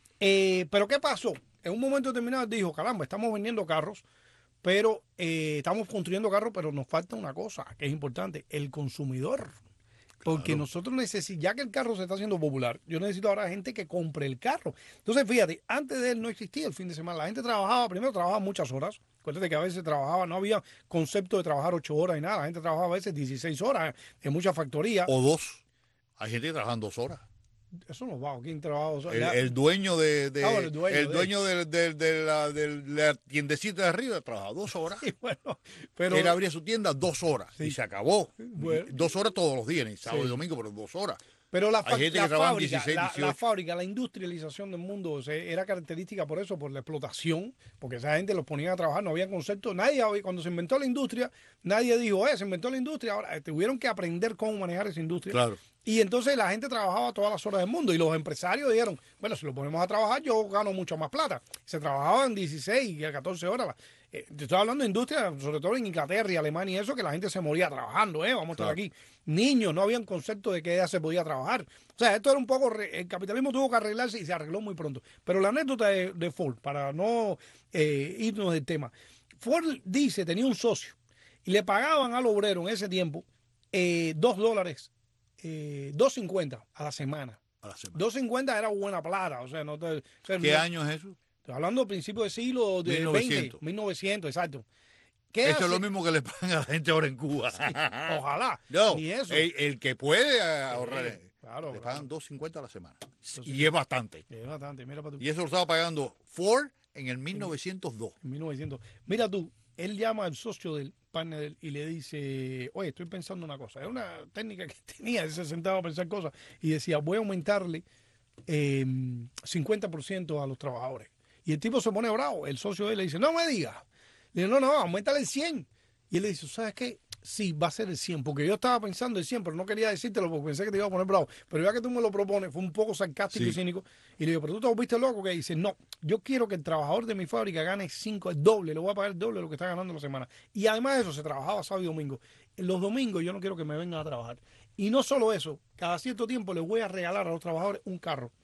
Eh, pero ¿qué pasó? En un momento determinado él dijo, caramba, estamos vendiendo carros, pero eh, estamos construyendo carros, pero nos falta una cosa que es importante, el consumidor. Porque Claro. nosotros necesitamos, ya que el carro se está haciendo popular, yo necesito ahora gente que compre el carro. Entonces, fíjate, antes de él no existía el fin de semana. La gente trabajaba, primero trabajaba muchas horas. Acuérdate que a veces trabajaba, no había concepto de trabajar ocho horas y nada. La gente trabajaba a veces dieciséis horas en muchas factorías. O dos. Hay gente que trabaja dos horas. Eso no va, ¿quién trabaja? El, el dueño de, de- Ah, bueno, el dueño el de- dueño de, de- de la, de la tiendecita de arriba trabaja dos horas. Sí, bueno, pero Él abría su tienda dos horas Sí. y se acabó. Bueno. Dos horas todos los días, ni sábado Sí. y domingo, pero dos horas. Pero la, fa- Hay gente la que trabaja fábrica, dieciséis, la, la dieciocho. fábrica, la industrialización del mundo o sea, era característica por eso, por la explotación, porque esa gente los ponía a trabajar, no había concepto, nadie, cuando se inventó la industria, nadie dijo, eh, se inventó la industria, ahora eh, tuvieron que aprender cómo manejar esa industria. Claro. Y entonces la gente trabajaba todas las horas del mundo y los empresarios dijeron, bueno, si lo ponemos a trabajar yo gano mucho más plata. Se trabajaban dieciséis y catorce horas. Eh, te estoy hablando de industria, sobre todo en Inglaterra y Alemania y eso, que la gente se moría trabajando, ¿eh? Vamos a estar Claro. aquí. Niños, no había un concepto de que ya se podía trabajar. O sea, esto era un poco, re- el capitalismo tuvo que arreglarse y se arregló muy pronto. Pero la anécdota de, de Ford, para no eh, irnos del tema, Ford dice, tenía un socio y le pagaban al obrero en ese tiempo eh, dos dólares, eh, dos cincuenta a la semana. A la semana. dos cincuenta era buena plata, o sea, no te, o sea, ¿Qué no- año es eso? Estoy hablando del principio del siglo de mil novecientos. veinte, mil novecientos, exacto. ¿Qué Eso hace? es lo mismo que le pagan a la gente ahora en Cuba. Ojalá. No, Ni eso. El, el que puede eh, ahorrar, Sí, claro, le claro. pagan dos cincuenta a la semana. Entonces- Y es bastante. Es bastante, mira para tú. Y eso lo estaba pagando Ford en el mil novecientos dos. En mil novecientos. Mira tú, él llama al socio del partner de él y le dice, oye, estoy pensando una cosa. Es una técnica que tenía, él se sentaba a pensar cosas y decía, voy a aumentarle eh, cincuenta por ciento a los trabajadores. Y el tipo se pone bravo, el socio de él le dice, no me digas. Le dice, no, no, aumentale el cien. Y él le dice, ¿sabes qué? Sí, va a ser el cien, porque yo estaba pensando el cien, pero no quería decírtelo porque pensé que te iba a poner bravo. Pero ya que tú me lo propones, fue un poco sarcástico Sí. y cínico. Y le digo, pero tú te volviste loco, que dice, no, yo quiero que el trabajador de mi fábrica gane cinco, el doble, le voy a pagar el doble de lo que está ganando la semana. Y además de eso, se trabajaba sábado y domingo. En los domingos yo no quiero que me vengan a trabajar. Y no solo eso, cada cierto tiempo les voy a regalar a los trabajadores un carro.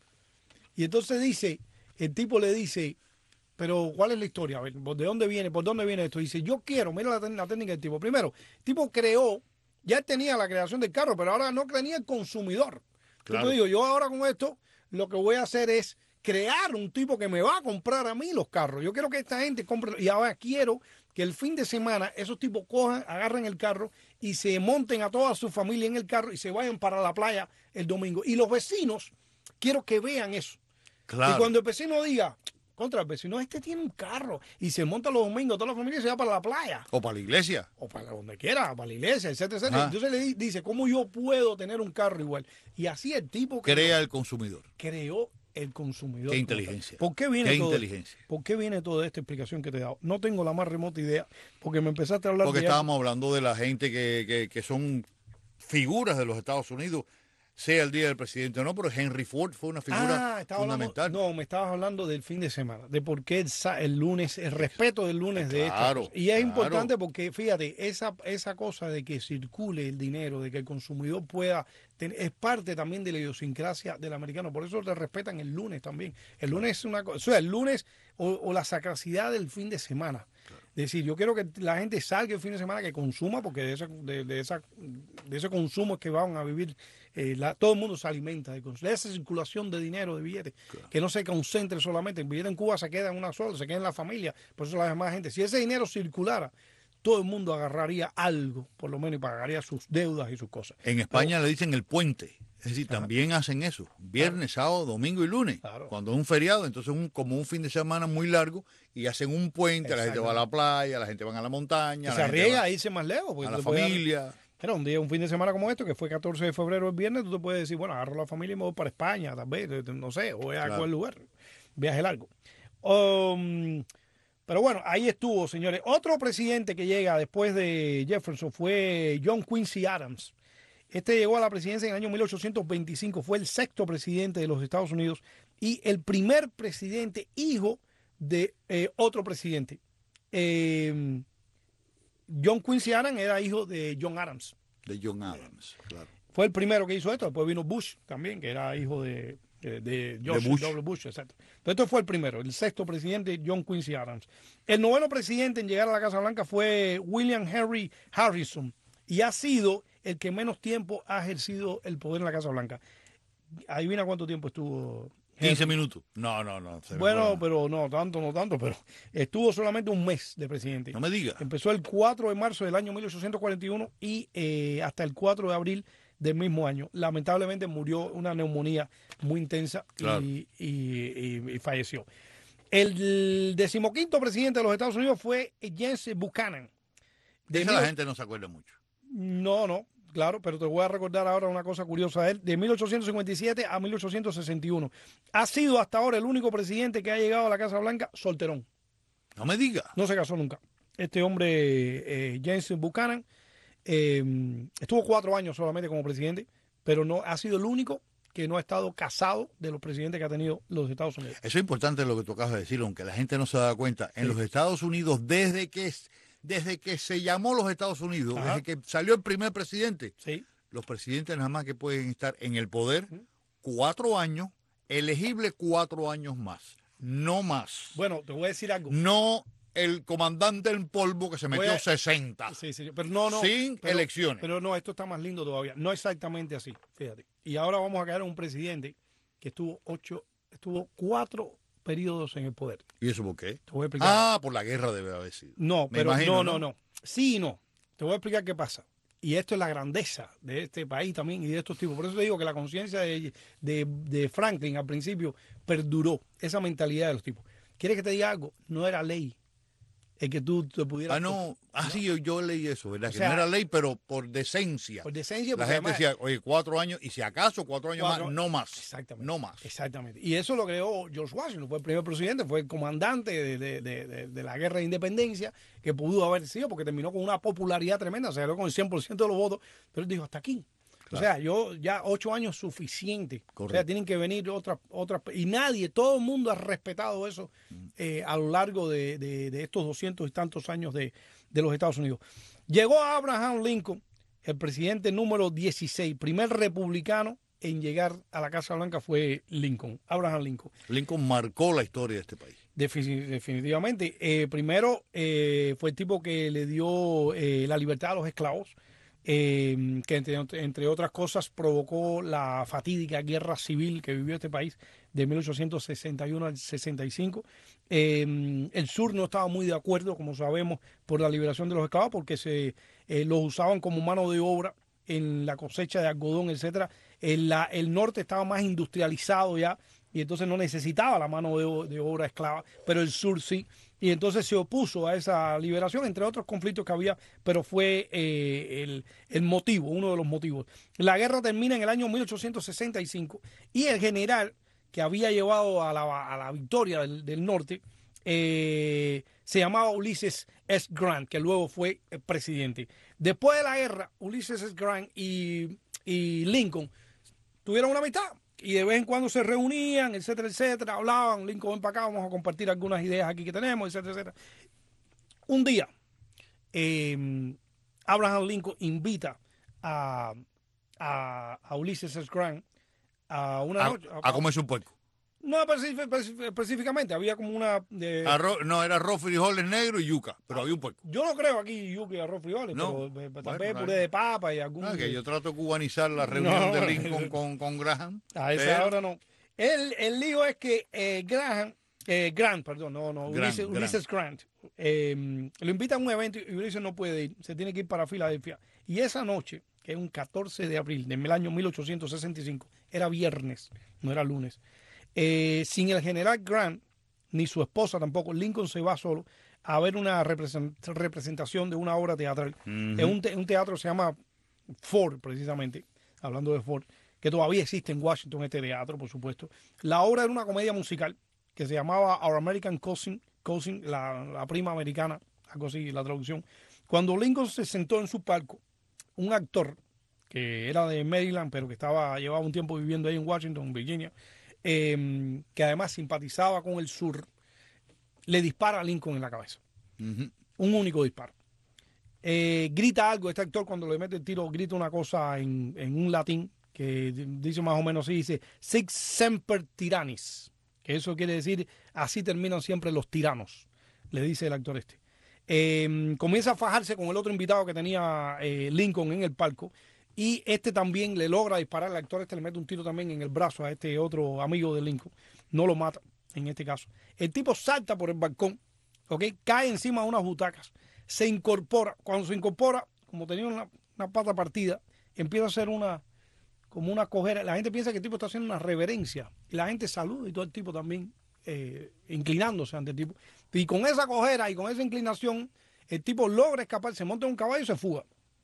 Y entonces dice, el tipo le dice, pero ¿cuál es la historia? A ver, ¿de dónde viene? ¿Por dónde viene esto? Dice, yo quiero, mira la, la técnica del tipo. Primero, el tipo creó, ya tenía la creación del carro, pero ahora no tenía el consumidor. Claro. Yo te digo, yo ahora con esto, lo que voy a hacer es crear un tipo que me va a comprar a mí los carros. Yo quiero que esta gente compre, y ahora quiero que el fin de semana esos tipos cojan, agarren el carro y se monten a toda su familia en el carro y se vayan para la playa el domingo. Y los vecinos, quiero que vean eso. Claro. Y cuando el vecino diga, contra el vecino, este tiene un carro y se monta los domingos, toda la familia se va para la playa. O para la iglesia. O para donde quiera, para la iglesia, etcétera, etcétera. Ajá. Entonces le di- dice, ¿cómo yo puedo tener un carro igual? Y así el tipo que Crea el consumidor. creó el consumidor. Qué inteligencia. ¿Por qué viene Qué todo? inteligencia. ¿Por qué viene toda esta explicación que te he dado? No tengo la más remota idea, porque me empezaste a hablar Porque de estábamos hablando de la gente que, que, que son figuras de los Estados Unidos, sea el día del presidente o no, pero Henry Ford fue una figura Ah, estaba hablando- fundamental. no, me estabas hablando del fin de semana, de por qué el, sa- el lunes, el respeto del lunes de estas Claro, cosas. Y es claro. importante porque, fíjate, esa, esa cosa de que circule el dinero, de que el consumidor pueda, ten- es parte también de la idiosincrasia del americano. Por eso te respetan el lunes también. El lunes es una cosa, o sea, el lunes o, o la sacracidad del fin de semana. Es decir, yo quiero que la gente salga el fin de semana, que consuma, porque de, esa, de, de esa, de ese consumo es que van a vivir, eh, la- todo el mundo se alimenta de, cons- de esa circulación de dinero, de billetes, que no se concentre solamente. El billete en Cuba se queda en una sola, se queda en la familia, por eso la demás gente. Si ese dinero circulara, todo el mundo agarraría algo, por lo menos, y pagaría sus deudas y sus cosas. En España le dicen el puente. Es decir, también hacen eso, viernes, sábado, domingo y lunes. Claro. Cuando es un feriado, entonces un, como un fin de semana muy largo y hacen un puente, la gente va a la playa, la gente va a la montaña, Que la se gente arriesga va a irse más lejos. porque a tú la te puedes dar- familia. Era un día, un fin de semana como esto, que fue catorce de febrero el viernes, tú te puedes decir, bueno, agarro la familia y me voy para España, tal vez, no sé, o voy a Claro. cualquier lugar. Viaje largo. Um, pero bueno, ahí estuvo, señores. Otro presidente que llega después de Jefferson fue John Quincy Adams. Este llegó a la presidencia en el año mil ochocientos veinticinco, fue el sexto presidente de los Estados Unidos y el primer presidente hijo de eh, otro presidente. Eh, John Quincy Adams era hijo de John Adams. De John Adams, claro. Fue el primero que hizo esto. Después vino Bush también, que era hijo de, de, de George Bush. W. Bush. Exacto. Entonces, esto fue el primero, el sexto presidente, John Quincy Adams. El noveno presidente en llegar a la Casa Blanca fue William Henry Harrison y ha sido el que menos tiempo ha ejercido el poder en la Casa Blanca. Adivina cuánto tiempo estuvo. quince minutos. No, no, no. se me Bueno, acuerda. pero no tanto, no tanto, pero estuvo solamente un mes de presidente. No me diga. Empezó el cuatro de marzo del año mil ochocientos cuarenta y uno y eh, hasta el cuatro de abril del mismo año. Lamentablemente murió una neumonía muy intensa y, Claro. y- y- y falleció. El decimoquinto presidente de los Estados Unidos fue James Buchanan. De Esa mil- la gente no se acuerda mucho. No, no, claro, pero te voy a recordar ahora una cosa curiosa de él. De mil ochocientos cincuenta y siete a mil ochocientos sesenta y uno. Ha sido hasta ahora el único presidente que ha llegado a la Casa Blanca solterón. No me diga. No se casó nunca. Este hombre, eh, James Buchanan, eh, estuvo cuatro años solamente como presidente, pero no ha sido el único que no ha estado casado de los presidentes que ha tenido los Estados Unidos. Eso es importante lo que tú acabas de decir, aunque la gente no se da cuenta. En Sí. los Estados Unidos, desde que, desde que se llamó los Estados Unidos, Ajá. desde que salió el primer presidente, Sí, los presidentes nada más que pueden estar en el poder cuatro años, elegible cuatro años más, no más. bueno, te voy a decir algo. No el comandante en polvo que se Voy metió a- sesenta. Sí, sí, pero no, no. Sin pero- elecciones. Pero no, esto está más lindo todavía. No exactamente así, fíjate. Y ahora vamos a caer en un presidente que estuvo ocho, estuvo cuatro periodos en el poder. ¿Y eso por qué? Te voy a explicar. Ah, por la guerra debe haber sido. no, me pero imagino, no, no, ¿no? no. Sí y no. Te voy a explicar qué pasa. Y esto es la grandeza de este país también y de estos tipos. Por eso te digo que la conciencia de, de- de Franklin al principio perduró, esa mentalidad de los tipos. ¿Quieres que te diga algo? No era ley el que tú te pudieras... Ah, no. Ah, sí, yo, yo leí eso, ¿verdad? O que sea, no era ley, pero por decencia. Por decencia, La porque gente además- decía, oye, cuatro años, y si acaso cuatro años Cuatro- más, no más. Exactamente. No más. Exactamente. Y eso lo creó George Washington, fue el primer presidente, fue el comandante de, de- de- de- de la guerra de independencia, que pudo haber sido, porque terminó con una popularidad tremenda, se quedó con el cien por ciento de los votos, pero él dijo, hasta aquí. O sea, yo ya ocho años suficiente. O sea, Correcto. tienen que venir otras, otras, y nadie, todo el mundo ha respetado eso eh, a lo largo de, de- de estos doscientos y tantos años de, de los Estados Unidos. Llegó Abraham Lincoln, el presidente número dieciséis, primer republicano en llegar a la Casa Blanca fue Lincoln, Abraham Lincoln. Lincoln marcó la historia de este país. Defi- definitivamente. Eh, primero eh, fue el tipo que le dio eh, la libertad a los esclavos, eh, que entre, entre otras cosas provocó la fatídica guerra civil que vivió este país de mil ochocientos sesenta y uno al sesenta y cinco. Eh, el sur no estaba muy de acuerdo, como sabemos, por la liberación de los esclavos, porque se eh, los usaban como mano de obra en la cosecha de algodón, etcétera. El, la- el norte estaba más industrializado ya y entonces no necesitaba la mano de, o- de obra esclava, pero el sur sí. Y entonces se opuso a esa liberación, entre otros conflictos que había, pero fue eh, el, el motivo, uno de los motivos. La guerra termina en el año mil ochocientos sesenta y cinco y el general que había llevado a la, a la victoria del, del norte eh, se llamaba Ulysses S. Grant, que luego fue eh, presidente. Después de la guerra, Ulysses S. Grant y, y Lincoln tuvieron una amistad y de vez en cuando se reunían, etcétera, etcétera, hablaban, Lincoln, ven para acá, vamos a compartir algunas ideas aquí que tenemos, etcétera, etcétera. Un día, eh, Abraham Lincoln invita a, a, a Ulysses S. Grant a una A, noche. a comerse un puerco. No específic- específic- específicamente, había como una... eh, Arroz- no, era arroz, frijoles negros y yuca, pero había un puerco. yo no creo aquí yuca y arroz frijoles, No. pero eh, tal Bueno, vez no, puré no. de papa y algún... Ah, que yo trato de cubanizar la reunión No. de Lincoln con, con Graham. A esa pero- hora no. El, el lío es que eh, Graham, eh, Grant, perdón, no, no, Grant, Ulysses, Ulysses Grant, eh, lo invita a un evento y Ulysses no puede ir, se tiene que ir para Filadelfia. Y esa noche que que es un catorce de abril del año mil ochocientos sesenta y cinco, era viernes, no era lunes. Eh, sin el general Grant, ni su esposa tampoco, Lincoln se va solo a ver una represent- representación de una obra teatral. Ujú. Es un, te- un teatro que se llama Ford, precisamente, hablando de Ford, que todavía existe en Washington este teatro, por supuesto. La obra era una comedia musical que se llamaba Our American Cousin, Cousin la, la prima americana, algo así, la traducción. Cuando Lincoln se sentó en su palco, un actor que era de Maryland, pero que estaba llevaba un tiempo viviendo ahí en Washington, Virginia, eh, que además simpatizaba con el sur, le dispara a Lincoln en la cabeza. Ujú. Un único disparo. Eh, grita algo, este actor cuando le mete el tiro grita una cosa en, en un latín que dice más o menos así, dice Sic semper tyrannis, que eso quiere decir así terminan siempre los tiranos, le dice el actor este. Eh, comienza a fajarse con el otro invitado que tenía eh, Lincoln en el palco y este también le logra disparar, el actor este le mete un tiro también en el brazo a este otro amigo de Lincoln, no lo mata en este caso. El tipo salta por el balcón, ¿ok? Cae encima de unas butacas, se incorpora, cuando se incorpora, como tenía una, una pata partida, empieza a hacer una, como una cojera, la gente piensa que el tipo está haciendo una reverencia, y la gente saluda y todo el tipo también eh, inclinándose ante el tipo, y con esa cojera y con esa inclinación, el tipo logra escapar, se monta en un caballo y se fuga.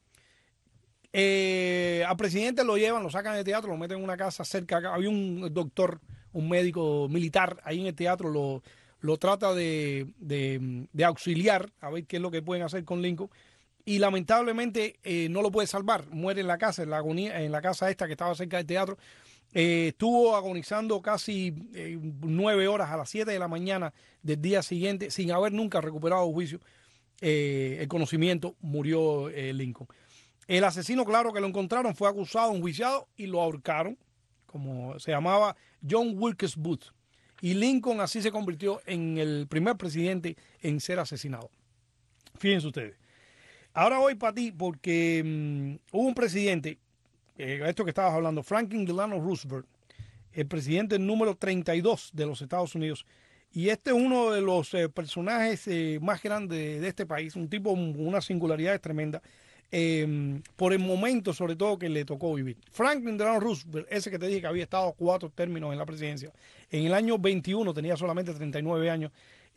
Eh, al presidente lo llevan, lo sacan del teatro, lo meten en una casa cerca, había un doctor, un médico militar ahí en el teatro, lo lo trata de, de, de auxiliar a ver qué es lo que pueden hacer con Lincoln y lamentablemente eh, no lo puede salvar, muere en la casa, en la agonía, en la casa esta que estaba cerca del teatro. Eh, estuvo agonizando casi eh, nueve horas a las siete de la mañana del día siguiente sin haber nunca recuperado juicio, eh, el conocimiento, murió eh, Lincoln. El asesino, claro que lo encontraron, fue acusado, enjuiciado y lo ahorcaron, como se llamaba John Wilkes Booth. Y Lincoln así se convirtió en el primer presidente en ser asesinado. Fíjense ustedes. Ahora voy para ti porque um, hubo un presidente, eh, esto que estabas hablando, Franklin Delano Roosevelt, el presidente número treinta y dos de los Estados Unidos. Y este es uno de los eh, personajes eh, más grandes de, de este país, un tipo con una singularidad tremenda. Eh, por el momento, sobre todo, que le tocó vivir. Franklin Delano Roosevelt, ese que te dije que había estado cuatro términos en la presidencia, en el año veintiuno, tenía solamente treinta y nueve años,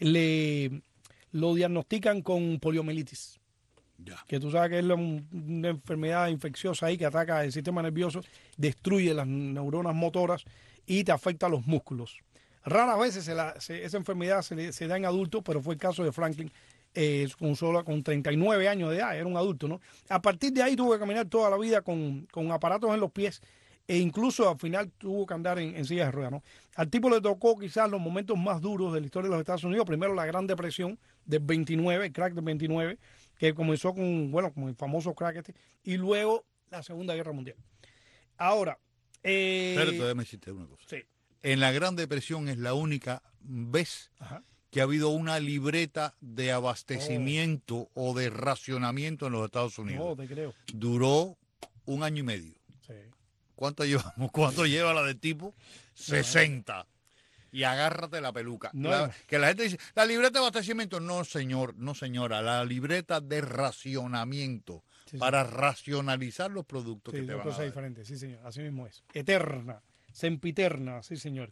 le lo diagnostican con poliomielitis. Ya. Que tú sabes que es la- una enfermedad infecciosa ahí que ataca el sistema nervioso, destruye las neuronas motoras y te afecta a los músculos. Raras veces se la- se- esa enfermedad se, le- se da en adultos, pero fue el caso de Franklin. Eh, con, solo, con treinta y nueve años de edad, era un adulto, ¿no? A partir de ahí tuvo que caminar toda la vida con, con aparatos en los pies e incluso al final tuvo que andar en, en silla de ruedas, ¿no? Al tipo le tocó quizás los momentos más duros de la historia de los Estados Unidos. Primero la Gran Depresión del veintinueve, el crack del veintinueve, que comenzó con, bueno, con el famoso crack este, y luego la Segunda Guerra Mundial. Ahora, eh, Espérate, déjame decirte una cosa. sí, En la Gran Depresión es la única vez ajá. que ha habido una libreta de abastecimiento o de racionamiento en los Estados No, Unidos. te creo. Duró un año y medio. Sí. ¿Cuánto llevamos? ¿Cuánto lleva la del tipo? sesenta. Y agárrate la peluca. No. La- que la gente dice, la libreta de abastecimiento. No, señor, no, señora. La libreta de racionamiento. Sí, sí. Para racionalizar los productos Sí, que te dos van a cosas dar. diferentes, sí señor, así mismo es. Eterna, sempiterna, sí señor.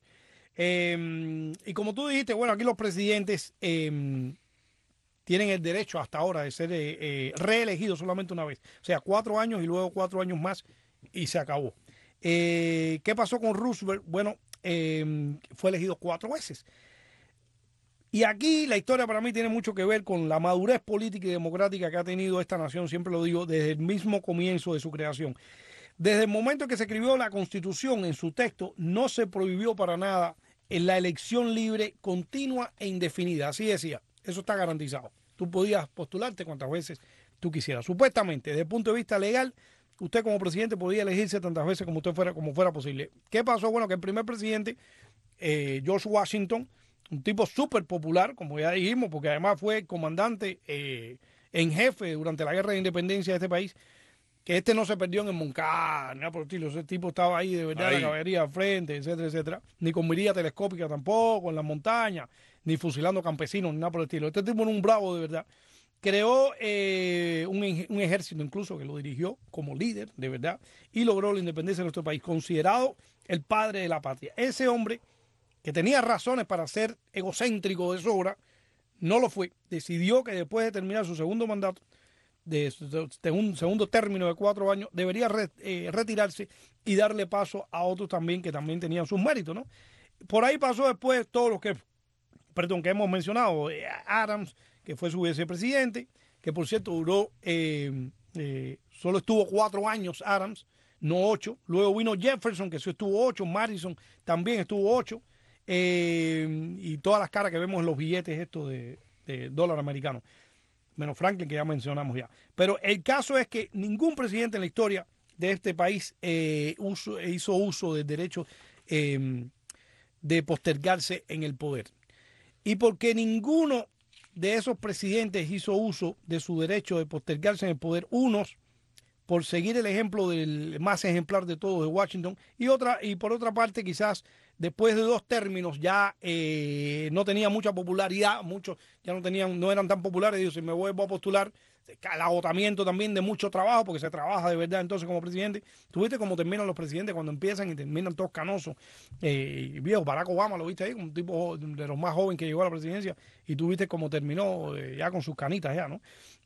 Eh, y como tú dijiste, bueno, aquí los presidentes eh, tienen el derecho hasta ahora de ser eh, eh, reelegidos solamente una vez. O sea, cuatro años y luego cuatro años más y se acabó. Eh, ¿Qué pasó con Roosevelt? Bueno, eh, fue elegido cuatro veces. Y aquí la historia para mí tiene mucho que ver con la madurez política y democrática que ha tenido esta nación, siempre lo digo, desde el mismo comienzo de su creación. Desde el momento en que se escribió la Constitución en su texto, no se prohibió para nada en la elección libre, continua e indefinida. Así decía, eso está garantizado. Tú podías postularte cuantas veces tú quisieras. Supuestamente, desde el punto de vista legal, usted como presidente podía elegirse tantas veces como usted fuera, como fuera posible. ¿Qué pasó? Bueno, que el primer presidente, eh, George Washington, un tipo súper popular, como ya dijimos, porque además fue comandante eh, en jefe durante la guerra de independencia de este país, que este no se perdió en el Moncada, nada por el estilo. Ese tipo estaba ahí de verdad, Ahí. la caballería al frente, etcétera, etcétera. Ni con mirilla telescópica tampoco, en las montañas, ni fusilando campesinos, ni nada por el estilo. Este tipo era un bravo de verdad, creó eh, un, un ejército incluso que lo dirigió como líder, de verdad, y logró la independencia de nuestro país, considerado el padre de la patria. Ese hombre, que tenía razones para ser egocéntrico de sobra, no lo fue. Decidió que después de terminar su segundo mandato, de, de, de un segundo término de cuatro años, debería re, eh, retirarse y darle paso a otros también que también tenían sus méritos, ¿no? Por ahí pasó después todos los que, perdón, que hemos mencionado, eh, Adams, que fue su vicepresidente, que por cierto duró, eh, eh, solo estuvo cuatro años Adams, no ocho. Luego vino Jefferson, que sí estuvo ocho. Madison también estuvo ocho. Eh, y todas las caras que vemos en los billetes estos de, de dólar americano. Menos Franklin, que ya mencionamos ya. Pero el caso es que ningún presidente en la historia de este país eh, uso, hizo uso del derecho eh, de postergarse en el poder. Y porque ninguno de esos presidentes hizo uso de su derecho de postergarse en el poder, unos por seguir el ejemplo del más ejemplar de todos de Washington, y otra y por otra parte quizás después de dos términos ya eh, no tenía mucha popularidad, muchos ya no tenían, no eran tan populares. Digo, si me vuelvo a postular, el agotamiento también de mucho trabajo, porque se trabaja de verdad entonces como presidente. Tú viste cómo terminan los presidentes cuando empiezan y terminan todos canosos. Eh, viejo, Barack Obama, lo viste ahí, un tipo de los más jóvenes que llegó a la presidencia, y tú viste cómo terminó eh, ya con sus canitas ya, ¿no?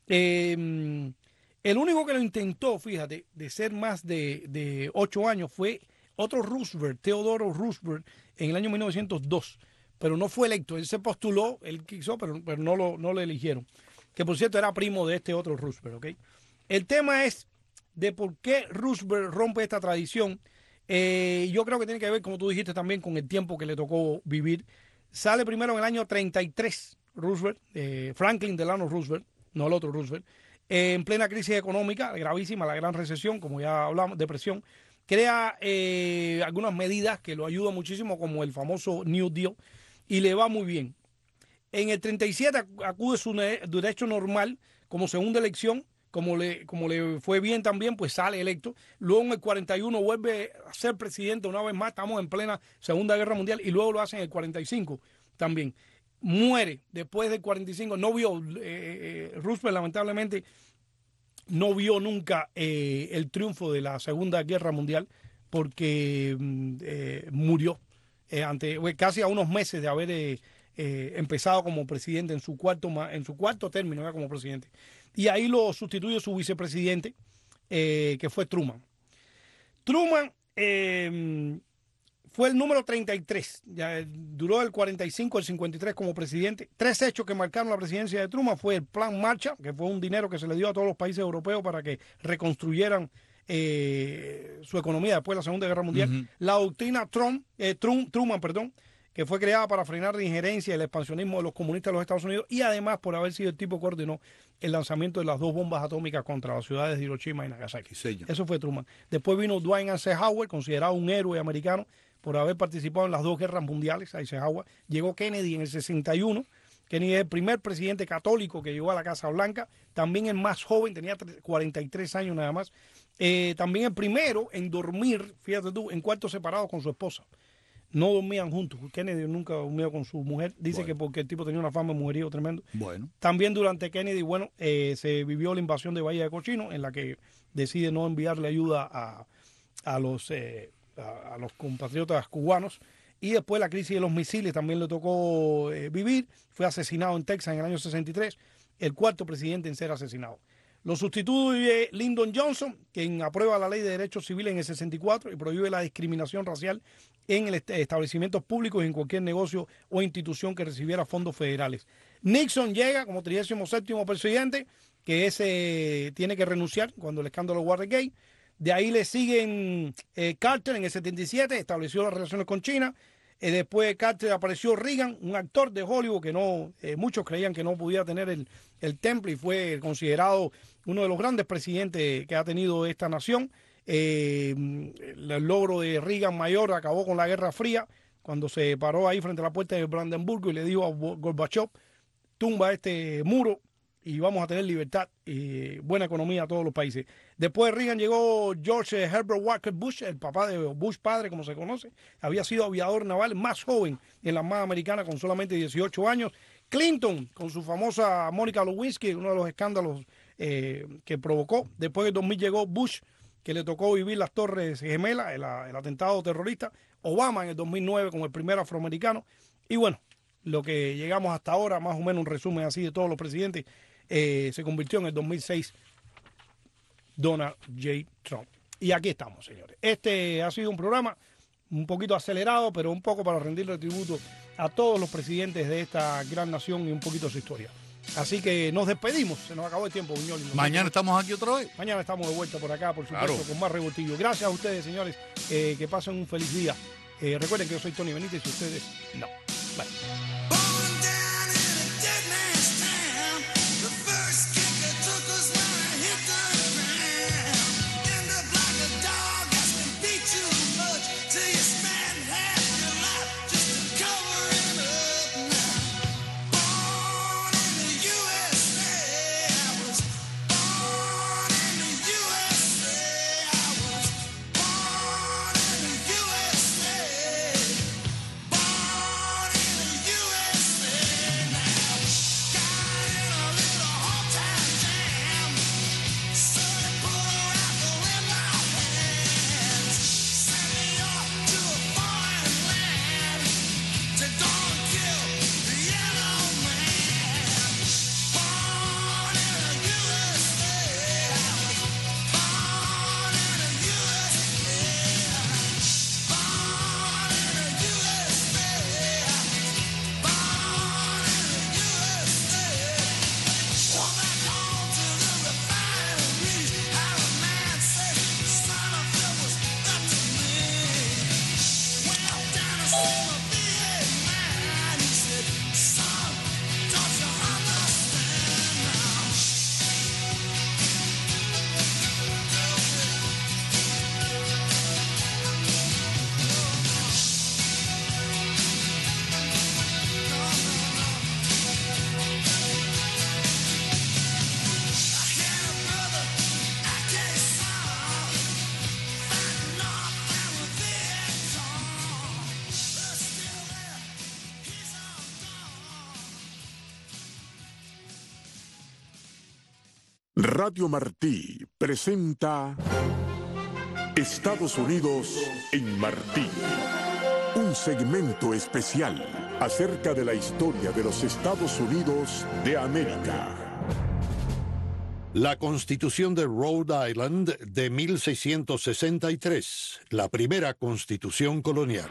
Eh, el único que lo intentó, fíjate, de ser más de, de ocho años fue otro Roosevelt, Theodore Roosevelt, en el año mil novecientos dos, pero no fue electo. Él se postuló, él quiso, pero, pero no, lo, no lo eligieron. Que por cierto era primo de este otro Roosevelt, ¿ok? El tema es de por qué Roosevelt rompe esta tradición. Eh, yo creo que tiene que ver, como tú dijiste también, con el tiempo que le tocó vivir. Sale primero en el año treinta y tres Roosevelt, eh, Franklin Delano Roosevelt, no el otro Roosevelt, eh, en plena crisis económica, gravísima, la gran recesión, como ya hablamos, depresión. Crea eh, algunas medidas que lo ayudan muchísimo, como el famoso New Deal, y le va muy bien. En el treinta y siete acude su derecho normal como segunda elección, como le, como le fue bien también, pues sale electo. Luego en el cuarenta y uno vuelve a ser presidente una vez más, estamos en plena Segunda Guerra Mundial, y luego lo hace en el cuarenta y cinco también. Muere después del cuarenta y cinco, no vio, eh, eh, Roosevelt lamentablemente no vio nunca eh, el triunfo de la Segunda Guerra Mundial, porque eh, murió eh, ante, casi a unos meses de haber eh, eh, empezado como presidente en su cuarto, en su cuarto término ya como presidente. Y ahí lo sustituye su vicepresidente, eh, que fue Truman. Truman eh, fue el número treinta y tres, ya duró del cuarenta y cinco al cincuenta y tres como presidente. Tres hechos que marcaron la presidencia de Truman fue el Plan Marshall, que fue un dinero que se le dio a todos los países europeos para que reconstruyeran eh, su economía después de la Segunda Guerra Mundial. Uh-huh. La doctrina Trump, eh, Trump, Truman, perdón, que fue creada para frenar la injerencia y el expansionismo de los comunistas de los Estados Unidos, y además por haber sido el tipo que coordinó el lanzamiento de las dos bombas atómicas contra las ciudades de Hiroshima y Nagasaki. Sí, eso fue Truman. Después vino Dwight Eisenhower, considerado un héroe americano por haber participado en las dos guerras mundiales. Eisenhower. Llegó Kennedy en el sesenta y uno. Kennedy es el primer presidente católico que llegó a la Casa Blanca. También el más joven, tenía cuarenta y tres años nada más. Eh, también el primero en dormir, fíjate tú, en cuartos separados con su esposa. No dormían juntos. Kennedy nunca durmió con su mujer. Dice bueno. que porque el tipo tenía una fama de mujeriego tremendo. Bueno. También durante Kennedy, bueno, eh, se vivió la invasión de Bahía de Cochino, en la que decide no enviarle ayuda a, a los eh, a, a los compatriotas cubanos. Y después la crisis de los misiles también le tocó eh, vivir. Fue asesinado en Texas en el año sesenta y tres, el cuarto presidente en ser asesinado. Lo sustituye Lyndon Johnson, quien aprueba la ley de derechos civiles en el sesenta y cuatro y prohíbe la discriminación racial en el est- establecimientos públicos y en cualquier negocio o institución que recibiera fondos federales. Nixon llega como trigésimo séptimo presidente, que ese tiene que renunciar cuando el escándalo Watergate. De ahí le siguen eh, Carter en el setenta y siete, estableció las relaciones con China. Eh, después de Carter apareció Reagan, un actor de Hollywood que no eh, muchos creían que no podía tener el, el temple, y fue considerado uno de los grandes presidentes que ha tenido esta nación. Eh, el logro de Reagan mayor acabó con la Guerra Fría, cuando se paró ahí frente a la puerta de Brandenburgo y le dijo a Gorbachev: tumba este muro y vamos a tener libertad y buena economía a todos los países. Después de Reagan llegó George Herbert Walker Bush, el papá de Bush padre, como se conoce. Había sido aviador naval más joven en la Armada Americana con solamente dieciocho años. Clinton, con su famosa Mónica Lewinsky, uno de los escándalos eh, que provocó. Después del dos mil llegó Bush, que le tocó vivir las Torres Gemelas, el, el atentado terrorista. Obama en el dos mil nueve como el primer afroamericano. Y bueno, lo que llegamos hasta ahora, más o menos un resumen así de todos los presidentes, eh, se convirtió en el dos mil seis Donald J. Trump. Y aquí estamos, señores. Este ha sido un programa un poquito acelerado, pero un poco para rendirle tributo a todos los presidentes de esta gran nación y un poquito su historia. Así que nos despedimos, se nos acabó el tiempo, Buñol. Mañana estamos aquí otra vez. Mañana estamos de vuelta por acá, por supuesto, Claro. con más revoltillo. Gracias a ustedes, señores, eh, que pasen un feliz día. Eh, recuerden que yo soy Tony Benítez y ustedes no. Bye. Born down in a dead man's town. The first kick I took was when I hit the ground. End up like a dog that's been beat too much till you spend half your life just to cover it up now. Born in the U S A, I was born in the U S A, I was born in the U S A. Born in the U S A now. Got in a little hometown jam. Saw they put a rifle in my hands. Sent me off to a foreign land to go and kill the yellow man. Born in the U S A. I was born in the U S A. Born in the U S A. Born in the U S A. Come back home to the refineries. How a man said, son, if it was up to me. Well, down to see my Vietnam, he said, son, don't you understand now? I had a brother, I can't solve, fighting off down with Vietnam. But still there, he's all gone. Radio Martí presenta Estados Unidos en Martí. Un segmento especial acerca de la historia de los Estados Unidos de América. La Constitución de Rhode Island de mil seiscientos sesenta y tres, la primera constitución colonial.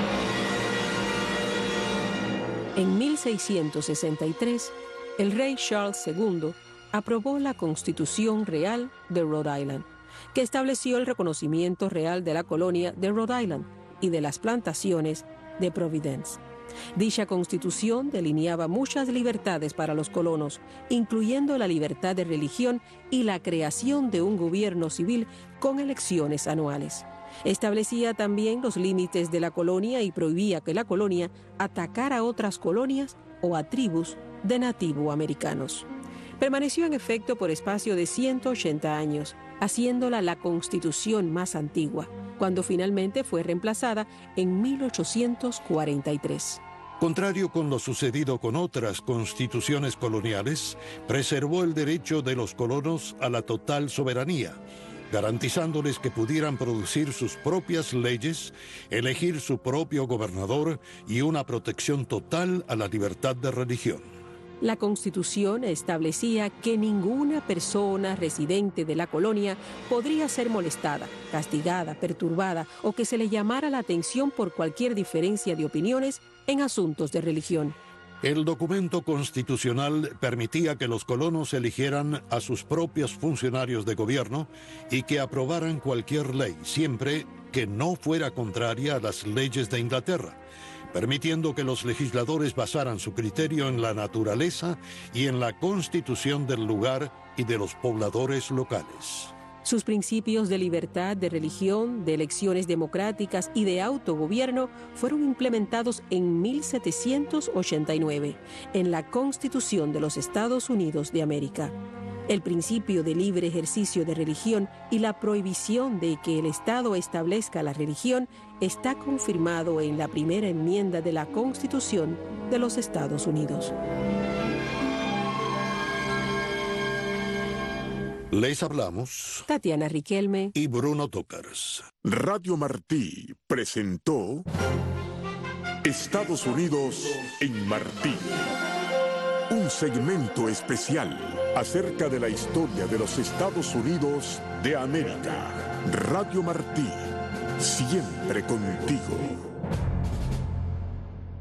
En mil seiscientos sesenta y tres, el rey Charles segundo aprobó la Constitución Real de Rhode Island, que estableció el reconocimiento real de la colonia de Rhode Island y de las plantaciones de Providence. Dicha constitución delineaba muchas libertades para los colonos, incluyendo la libertad de religión y la creación de un gobierno civil con elecciones anuales. Establecía también los límites de la colonia y prohibía que la colonia atacara a otras colonias o a tribus de nativoamericanos. Permaneció en efecto por espacio de ciento ochenta años, haciéndola la constitución más antigua, cuando finalmente fue reemplazada en mil ochocientos cuarenta y tres. Contrario con lo sucedido con otras constituciones coloniales, preservó el derecho de los colonos a la total soberanía, garantizándoles que pudieran producir sus propias leyes, elegir su propio gobernador y una protección total a la libertad de religión. La Constitución establecía que ninguna persona residente de la colonia podría ser molestada, castigada, perturbada o que se le llamara la atención por cualquier diferencia de opiniones en asuntos de religión. El documento constitucional permitía que los colonos eligieran a sus propios funcionarios de gobierno y que aprobaran cualquier ley, siempre que no fuera contraria a las leyes de Inglaterra, permitiendo que los legisladores basaran su criterio en la naturaleza y en la constitución del lugar y de los pobladores locales. Sus principios de libertad de religión, de elecciones democráticas y de autogobierno fueron implementados en mil setecientos ochenta y nueve en la Constitución de los Estados Unidos de América. El principio de libre ejercicio de religión y la prohibición de que el Estado establezca la religión está confirmado en la primera enmienda de la Constitución de los Estados Unidos. Les hablamos Tatiana Riquelme y Bruno Tócars. Radio Martí presentó Estados Unidos en Martí. Un segmento especial acerca de la historia de los Estados Unidos de América. Radio Martí, siempre contigo.